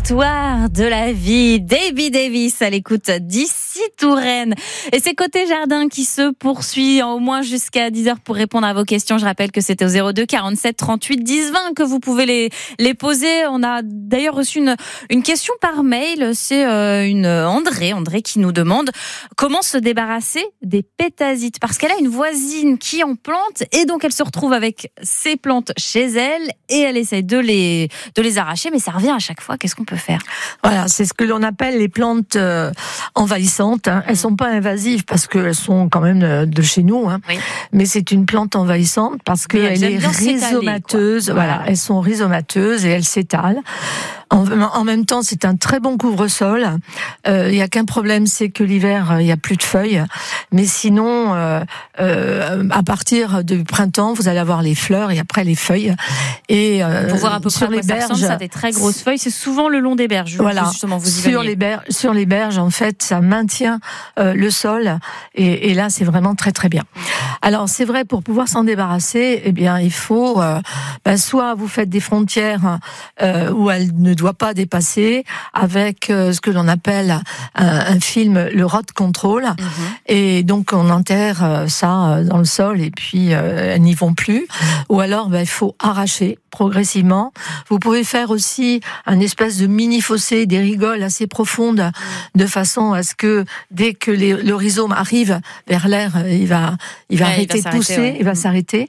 Histoire de la vie. Davy Davis à l'écoute d'ici Touraine. Et c'est Côté Jardin qui se poursuit en au moins jusqu'à dix heures pour répondre à vos questions. Je rappelle que c'est au zéro deux quarante-sept trente-huit dix vingt que vous pouvez les, les poser. On a d'ailleurs reçu une, une question par mail. C'est euh, une André, André qui nous demande comment se débarrasser des pétasites. Parce qu'elle a une voisine qui en plante et donc elle se retrouve avec ses plantes chez elle et elle essaie de les, de les arracher, mais ça revient à chaque fois. Qu'est-ce qu'on peut faire? Voilà, c'est ce que l'on appelle les plantes euh, envahissantes. Hein. Elles sont pas invasives parce qu'elles sont quand même de, de chez nous, hein. Oui. Mais c'est une plante envahissante parce qu'elle est rhizomateuse. Voilà. voilà, elles sont rhizomateuses et elles s'étalent. En, en même temps, c'est un très bon couvre-sol. Il euh, y a qu'un problème, c'est que l'hiver, il y a plus de feuilles. Mais sinon, euh, euh, à partir du printemps, vous allez avoir les fleurs et après les feuilles. Et euh, pour voir à peu près sur les berges, ça a des très grosses feuilles. C'est souvent le long des berges. Voilà. Justement, vous y sur les berges, sur les berges, en fait, ça maintient euh, le sol. Et, et là, c'est vraiment très très bien. Alors, c'est vrai, pour pouvoir s'en débarrasser, eh bien, il faut, euh, ben, soit vous faites des frontières euh, où elles ne doit pas dépasser avec euh, ce que l'on appelle un, un film, le rot control. Mmh. Et donc, on enterre euh, ça euh, dans le sol et puis euh, elles n'y vont plus. Ou alors, ben, il faut arracher progressivement. Vous pouvez faire aussi un espèce de mini fossé, des rigoles assez profondes, de façon à ce que dès que les, le rhizome arrive vers l'air, il va, il va ouais, arrêter il va de pousser, ouais. il va s'arrêter.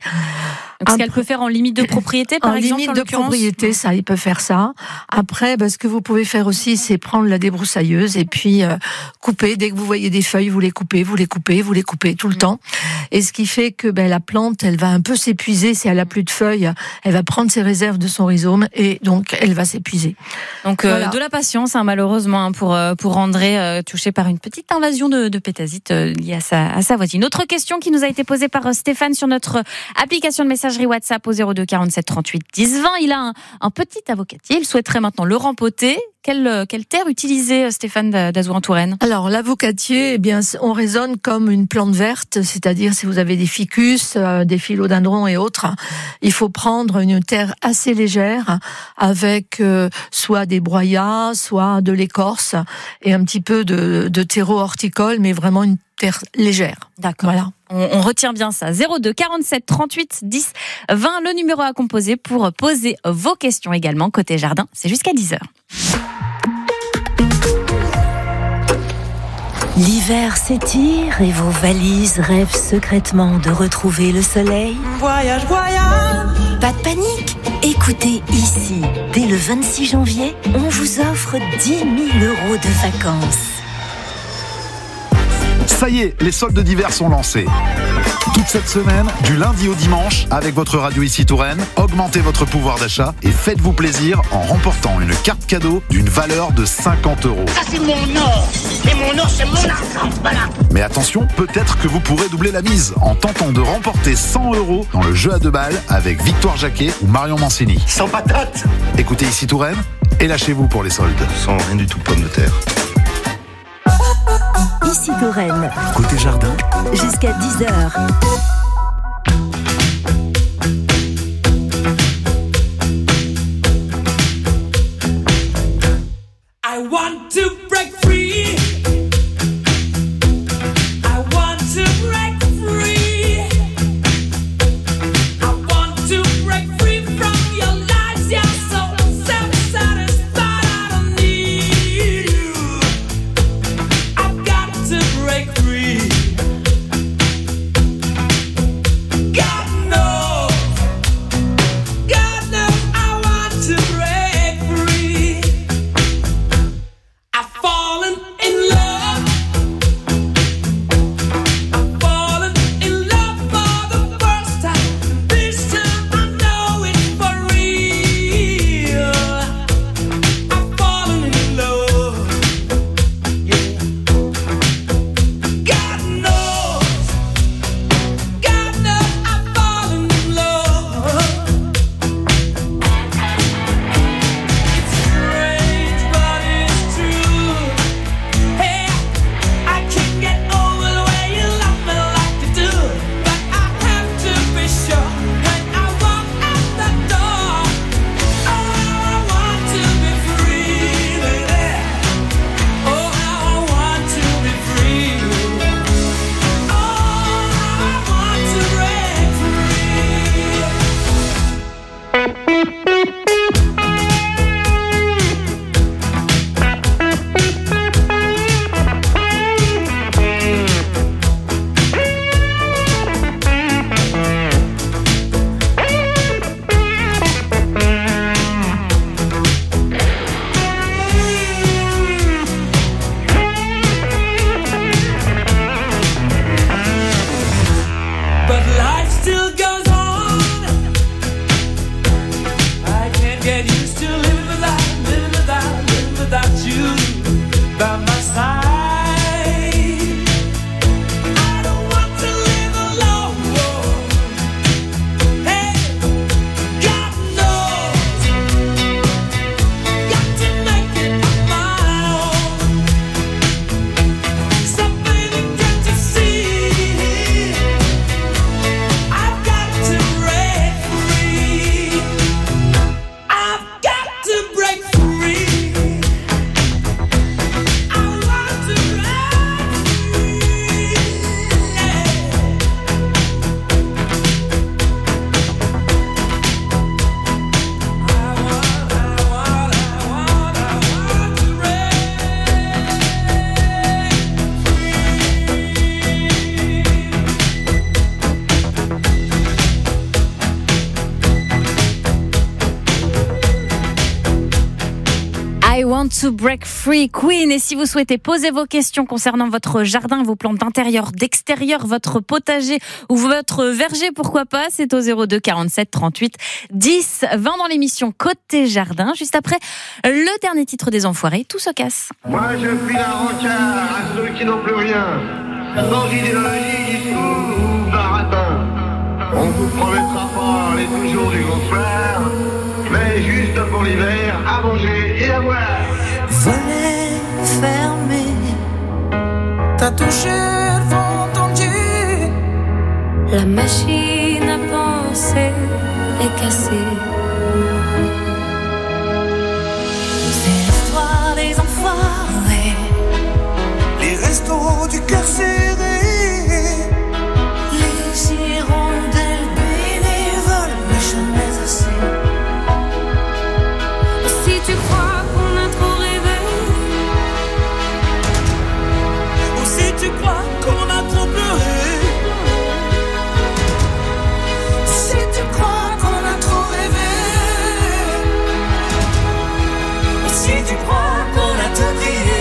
Ce qu'elle peut faire en limite de propriété, par en exemple, limite de propriété, ça, il peut faire ça. Après, bah, ce que vous pouvez faire aussi, c'est prendre la débroussailleuse et puis euh, couper. Dès que vous voyez des feuilles, vous les coupez, vous les coupez, vous les coupez tout le mmh. temps. Et ce qui fait que ben, la plante, elle va un peu s'épuiser. Si elle a plus de feuilles, elle va prendre ses réserves de son rhizome et donc elle va s'épuiser. Donc voilà. euh, de la patience, hein, malheureusement, hein, pour euh, pour André, euh, touché par une petite invasion de, de pétasites euh, liée à sa à sa voisine. Autre question qui nous a été posée par euh, Stéphane sur notre application de messagerie WhatsApp au zéro deux quarante-sept trente-huit dix vingt. Il a un, un petit avocatier. Il souhaiterait maintenant le rempoter. Quelle, quelle terre utiliser, Stéphane d'Azouan-Touraine? Alors, l'avocatier, eh bien, on raisonne comme une plante verte, c'est-à-dire si vous avez des ficus, euh, des philodendrons et autres, il faut prendre une terre assez légère avec euh, soit des broyats, soit de l'écorce et un petit peu de, de terreau horticole, mais vraiment une terre légère. D'accord. Voilà. On, on retient bien ça. zéro deux quarante-sept trente-huit dix vingt, le numéro à composer pour poser vos questions également. Côté Jardin, c'est jusqu'à dix heures. L'hiver s'étire et vos valises rêvent secrètement de retrouver le soleil. Voyage, voyage. Pas de panique. Écoutez ici, dès le vingt-six janvier, on vous offre dix mille euros de vacances. Ça y est, les soldes d'hiver sont lancés. Toute cette semaine, du lundi au dimanche, avec votre radio ici Touraine, augmentez votre pouvoir d'achat et faites-vous plaisir en remportant une carte cadeau d'une valeur de cinquante euros. Ça c'est mon or, et mon or c'est mon argent, voilà. Mais attention, peut-être que vous pourrez doubler la mise en tentant de remporter cent euros dans le jeu à deux balles avec Victoire Jacquet ou Marion Mancini. Sans patate. Écoutez ici Touraine et lâchez-vous pour les soldes. Sans rien du tout pomme de terre. Ici Touraine. Côté Jardin. Jusqu'à dix heures. I want to break free. I want to break free. I want to break free from your lies. You're so self-satisfied. I don't need you. I've got to break free. to Break Free, Queen. Et si vous souhaitez poser vos questions concernant votre jardin, vos plantes d'intérieur, d'extérieur, votre potager ou votre verger, pourquoi pas, c'est au zéro deux quarante-sept trente-huit dix vingt dans l'émission Côté Jardin. Juste après, le dernier titre des Enfoirés, Tout se casse. Moi je fuis la rancard à ceux qui n'ont plus rien, sans idéologie, discours ou baratin. On vous promettra pas les toujours du bonsoir, mais juste pour l'hiver, à manger et à boire. Volet fermé, t'as touché le fond tendu. La machine à penser est cassée. C'est l'histoire des enfoirés, les restos du cœur serré, les hirondelles bénévoles, mais jamais assez. Si tu crois qu'on a trop rêvé, ou si tu crois qu'on a trop pleuré, si tu crois qu'on a trop rêvé, ou si tu crois qu'on a tout crié.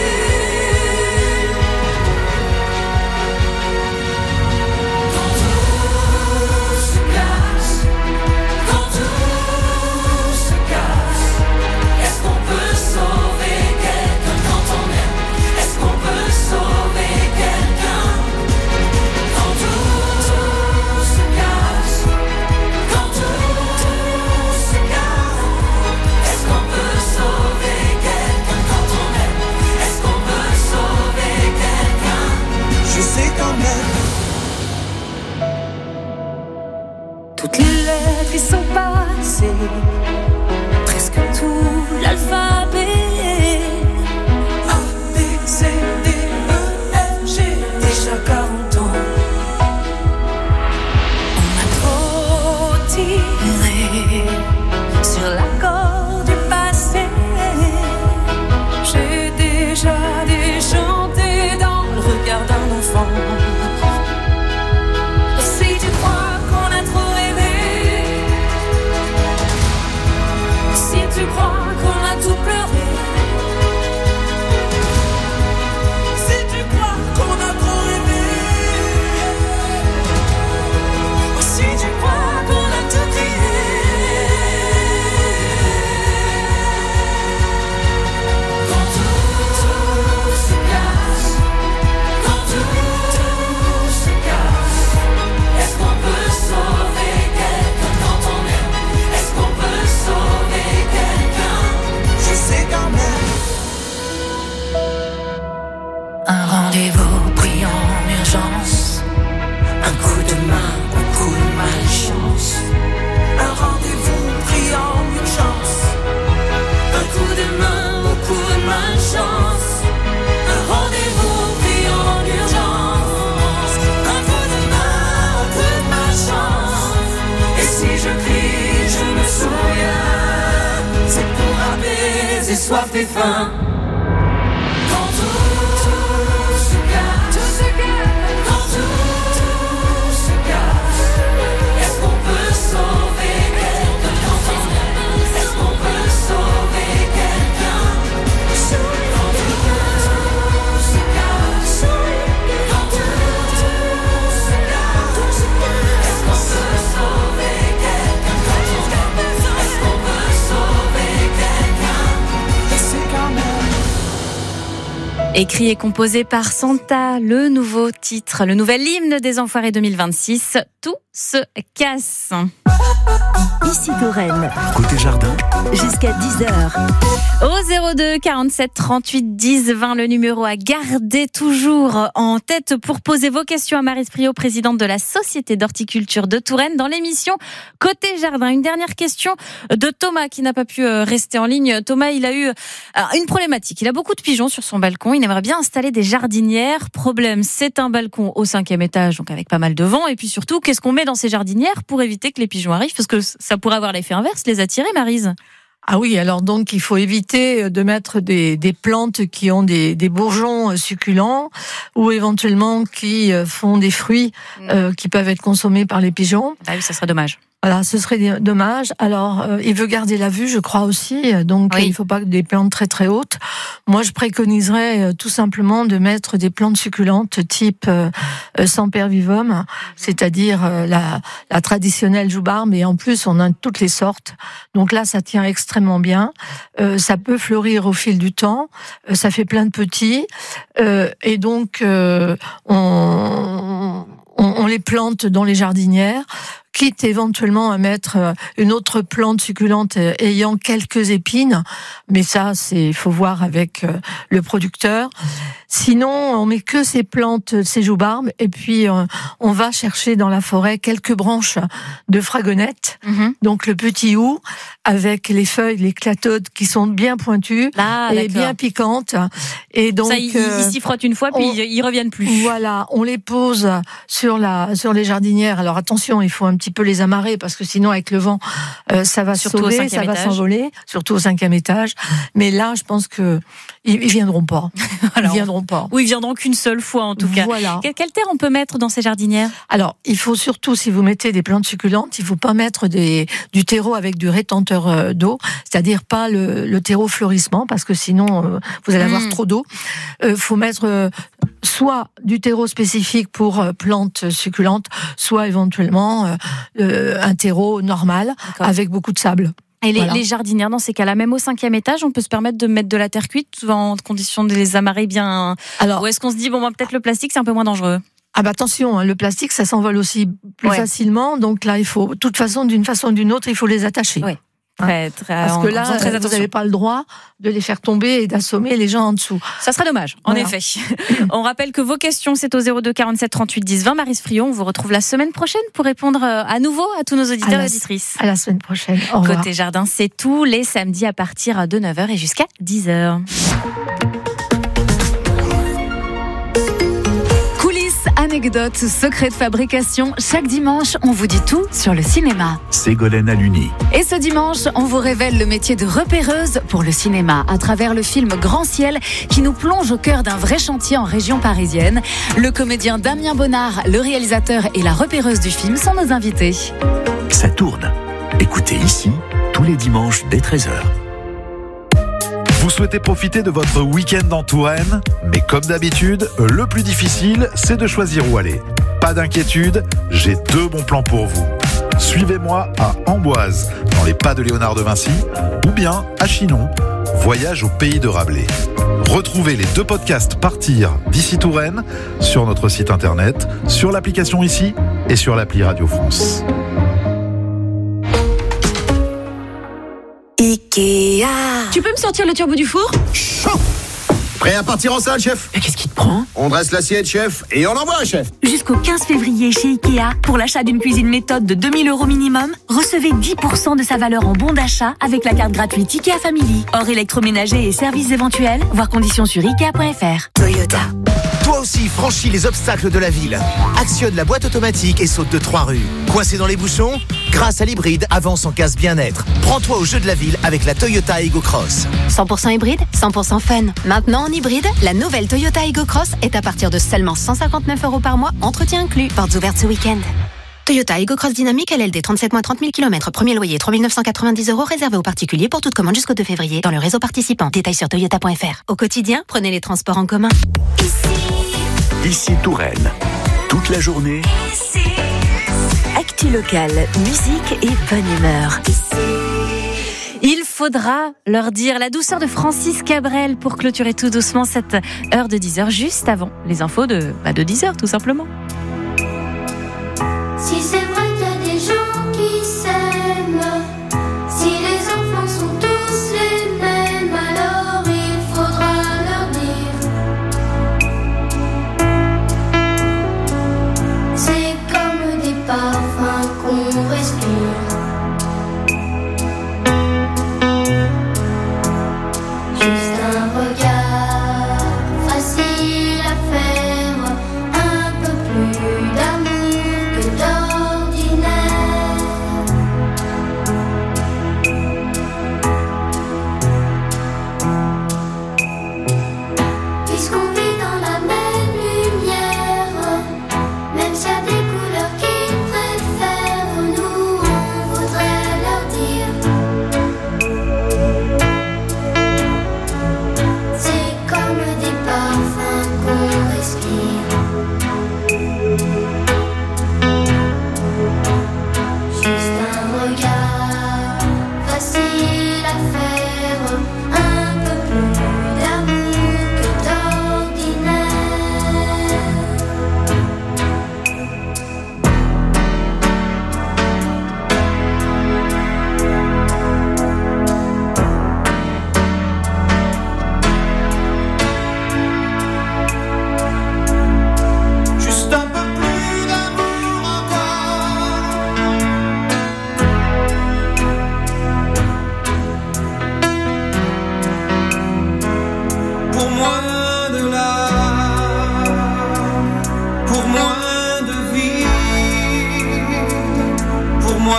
Quand tout se casse, quand tout se casse, est-ce qu'on peut sauver quelqu'un quand on aime? Est-ce qu'on peut sauver quelqu'un? Quand tout se casse, quand tout se casse, est-ce qu'on peut sauver quelqu'un quand on aime? Est-ce qu'on peut sauver quelqu'un? Je sais quand même. Toutes les lettres y sont passées, presque tout l'alphabet. A, B, C, D, E, F, G, déjà quarante ans. On a trop tiré sur l'accord du passé. J'ai déjà déchanté dans le regard d'un enfant. Si tu crois qu'on a trop rêvé, si tu crois qu'on a tout pleuré, si tu crois qu'on a trop rêvé, si tu crois qu'on a tout crié. Quand tout se casse, quand tout se casse, est-ce qu'on peut sauver quelqu'un quand on aime? Est-ce qu'on peut sauver quelqu'un? Je sais quand même. Un rendez-vous pris en urgence, un coup de main au coup de malchance. Un rendez-vous pris en urgence, un coup de main au coup de malchance. Un rendez-vous pris en urgence, un coup de main au coup de malchance. Et si je crie, je me souviens, c'est pour apaiser soif et faim. Quand tout se casse, quand tout se casse, est-ce qu'on peut sauver quelqu'un quand on aime? Est-ce qu'on peut sauver quelqu'un? Quand tout se casse, quand tout se casse, est-ce qu'on peut sauver quelqu'un quand on aime? Est-ce qu'on peut sauver quelqu'un? Je sais quand même. Écrit et composé par Santa, le nouveau titre, le nouvel hymne des Enfoirés deux mille vingt-six, Tout se casse. Ici Touraine. Côté jardin, Jusqu'à dix heures. Au zéro deux quarante-sept trente-huit dix vingt, le numéro à garder toujours en tête pour poser vos questions à Maryse Priault, présidente de la Société d'horticulture de Touraine, dans l'émission Côté Jardin. Une dernière question de Thomas qui n'a pas pu rester en ligne. Thomas, il a eu une problématique. Il a beaucoup de pigeons sur son balcon. Il aimerait bien installer des jardinières. Problème, c'est un balcon au cinquième étage, donc avec pas mal de vent. Et puis surtout, qu'est-ce qu'on met dans ces jardinières pour éviter que les pigeons arrivent? Parce que ça pourrait avoir l'effet inverse, les attirer, Maryse. Ah oui, alors donc il faut éviter de mettre des, des plantes qui ont des, des bourgeons succulents ou éventuellement qui font des fruits euh, qui peuvent être consommés par les pigeons. Ah oui, ça serait dommage. Voilà, ce serait dommage. Alors, euh, il veut garder la vue, je crois aussi, donc oui. Il ne faut pas des plantes très très hautes. Moi, je préconiserais euh, tout simplement de mettre des plantes succulentes type euh, sempervivum, c'est-à-dire euh, la, la traditionnelle joubarbe, et en plus, on a toutes les sortes. Donc là, ça tient extrêmement bien. Euh, ça peut fleurir au fil du temps. Euh, ça fait plein de petits. Euh, et donc, euh, on, on, on les plante dans les jardinières, quitte éventuellement à mettre une autre plante succulente ayant quelques épines, mais ça, c'est, il faut voir avec le producteur. Sinon, on met que ces plantes, ces joubarbes, et puis on va chercher dans la forêt quelques branches de fragonette, mm-hmm. donc le petit hou, avec les feuilles, les clatodes qui sont bien pointues ah, et bien piquantes. Et donc, ça, ils il s'y frottent une fois, puis on, ils reviennent plus. Voilà, on les pose sur la, sur les jardinières. Alors attention, il faut un petit peu les amarrer parce que sinon avec le vent euh, ça va surtout sauver, ça va étage. s'envoler, surtout au cinquième étage. Mais là, je pense que ils, ils viendront pas. Alors, ils viendront pas. Ou ils viendront qu'une seule fois en tout cas. Voilà. Quelle terre on peut mettre dans ces jardinières ? Alors, il faut surtout, si vous mettez des plantes succulentes, il faut pas mettre des du terreau avec du rétenteur d'eau, c'est-à-dire pas le, le terreau fleurissement parce que sinon euh, vous allez avoir mmh. trop d'eau. Euh, faut mettre euh, soit du terreau spécifique pour euh, plantes succulentes, soit éventuellement euh, euh, un terreau normal D'accord. avec beaucoup de sable. Et les, voilà. les jardinières, dans ces cas-là, même au cinquième étage, on peut se permettre de mettre de la terre cuite en condition de les amarrer bien. Alors, ou est-ce qu'on se dit, bon, bah, peut-être le plastique, c'est un peu moins dangereux ? Ah bah attention, hein, le plastique, ça s'envole aussi plus ouais. facilement. Donc là, il faut, de toute façon, d'une façon ou d'une autre, il faut les attacher. Ouais. Très, très, Parce en, que là, très vous n'avez pas le droit de les faire tomber et d'assommer les gens en dessous. Ça serait dommage, en voilà. effet. On rappelle que vos questions, c'est au zéro deux quarante-sept trente-huit dix vingt. Maryse Friot, on vous retrouve la semaine prochaine pour répondre à nouveau à tous nos auditeurs et auditrices. À la semaine prochaine. Au revoir. Côté jardin, c'est tous les samedis à partir de neuf heures et jusqu'à dix heures. Anecdotes, secrets de fabrication, chaque dimanche, on vous dit tout sur le cinéma. Ségolène Aluni. Et ce dimanche, on vous révèle le métier de repéreuse pour le cinéma à travers le film Grand Ciel qui nous plonge au cœur d'un vrai chantier en région parisienne. Le comédien Damien Bonnard, le réalisateur et la repéreuse du film sont nos invités. Ça tourne. Écoutez ici, tous les dimanches dès treize heures. Vous souhaitez profiter de votre week-end en Touraine, mais comme d'habitude, le plus difficile, c'est de choisir où aller. Pas d'inquiétude, j'ai deux bons plans pour vous. Suivez-moi à Amboise, dans les pas de Léonard de Vinci, ou bien à Chinon, voyage au pays de Rabelais. Retrouvez les deux podcasts Partir d'ici Touraine sur notre site internet, sur l'application Ici et sur l'appli Radio France. Ikea. Tu peux me sortir le turbo du four ? Chaud. Prêt à partir en salle, chef ? Mais qu'est-ce qui te prend ? On dresse l'assiette, chef, et on envoie, chef. Jusqu'au quinze février chez Ikea, pour l'achat d'une cuisine méthode de deux mille euros minimum, recevez dix pour cent de sa valeur en bon d'achat avec la carte gratuite Ikea Family. Hors électroménager et services éventuels, voir conditions sur ikea point f r. Toyota. Toi aussi, franchis les obstacles de la ville. Actionne la boîte automatique et saute de trois rues. Coincé dans les bouchons ? Grâce à l'hybride, avance en casse bien-être. Prends-toi au jeu de la ville avec la Toyota Ego Cross. cent pour cent hybride, cent pour cent fun. Maintenant en hybride, la nouvelle Toyota Ego Cross est à partir de seulement cent cinquante-neuf euros par mois, entretien inclus. Portes ouvertes ce week-end. Toyota Ego Cross Dynamique L L D, trente-sept mois, trente mille kilomètres, premier loyer, trois mille neuf cent quatre-vingt-dix euros, réservé aux particuliers pour toute commande jusqu'au deux février dans le réseau participant. Détails sur toyota point f r. Au quotidien, prenez les transports en commun. Ici Touraine. Toute la journée. Ici. Actu locale, musique et bonne humeur. Il faudra leur dire la douceur de Francis Cabrel pour clôturer tout doucement cette heure de dix heures, juste avant les infos de, bah de dix heures tout simplement. Si c'est vrai qu'il y a des gens qui s'aiment, si les enfants sont tous les mêmes, alors il faudra leur dire. C'est comme des parfums qu'on respire. Juste un regard facile à faire, un peu plus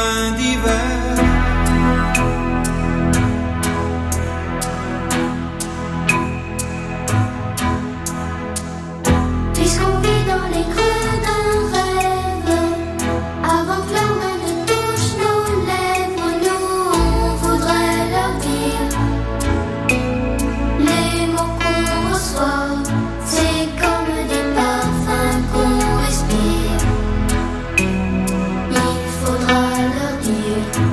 loin d'hiver. Puisqu'on vit dans les creux d'un rêve, avant que leurs mains ne touchent nos lèvres, nous on voudrait leur dire les mots qu'on reçoit, c'est comme des parfums qu'on respire. Il faudra leur dire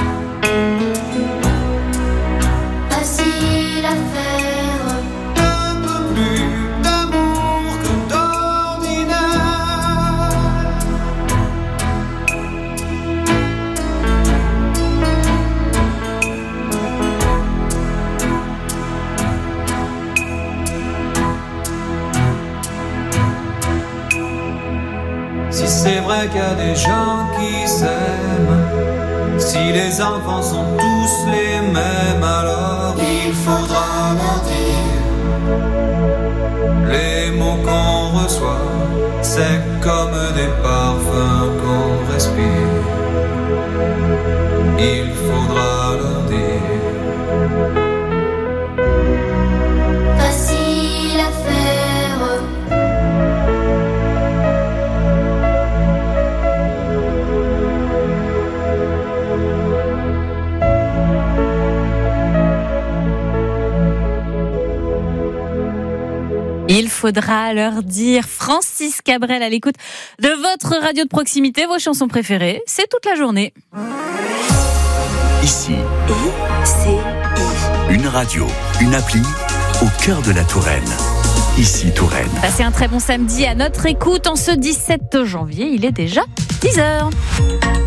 facile à faire. Un peu plus d'amour que d'ordinaire. Si c'est vrai qu'il y a des gens qui s'aiment, si les enfants sont tous les mêmes, alors il faudra leur dire les mots qu'on reçoit, c'est comme des parfums qu'on respire. Il faudra leur dire Facile à faire. Il faudra leur dire. Francis Cabrel à l'écoute de votre radio de proximité, vos chansons préférées, c'est toute la journée. Ici, une radio, une appli au cœur de la Touraine. Ici Touraine. Passez un très bon samedi à notre écoute en ce dix-sept janvier, il est déjà dix heures.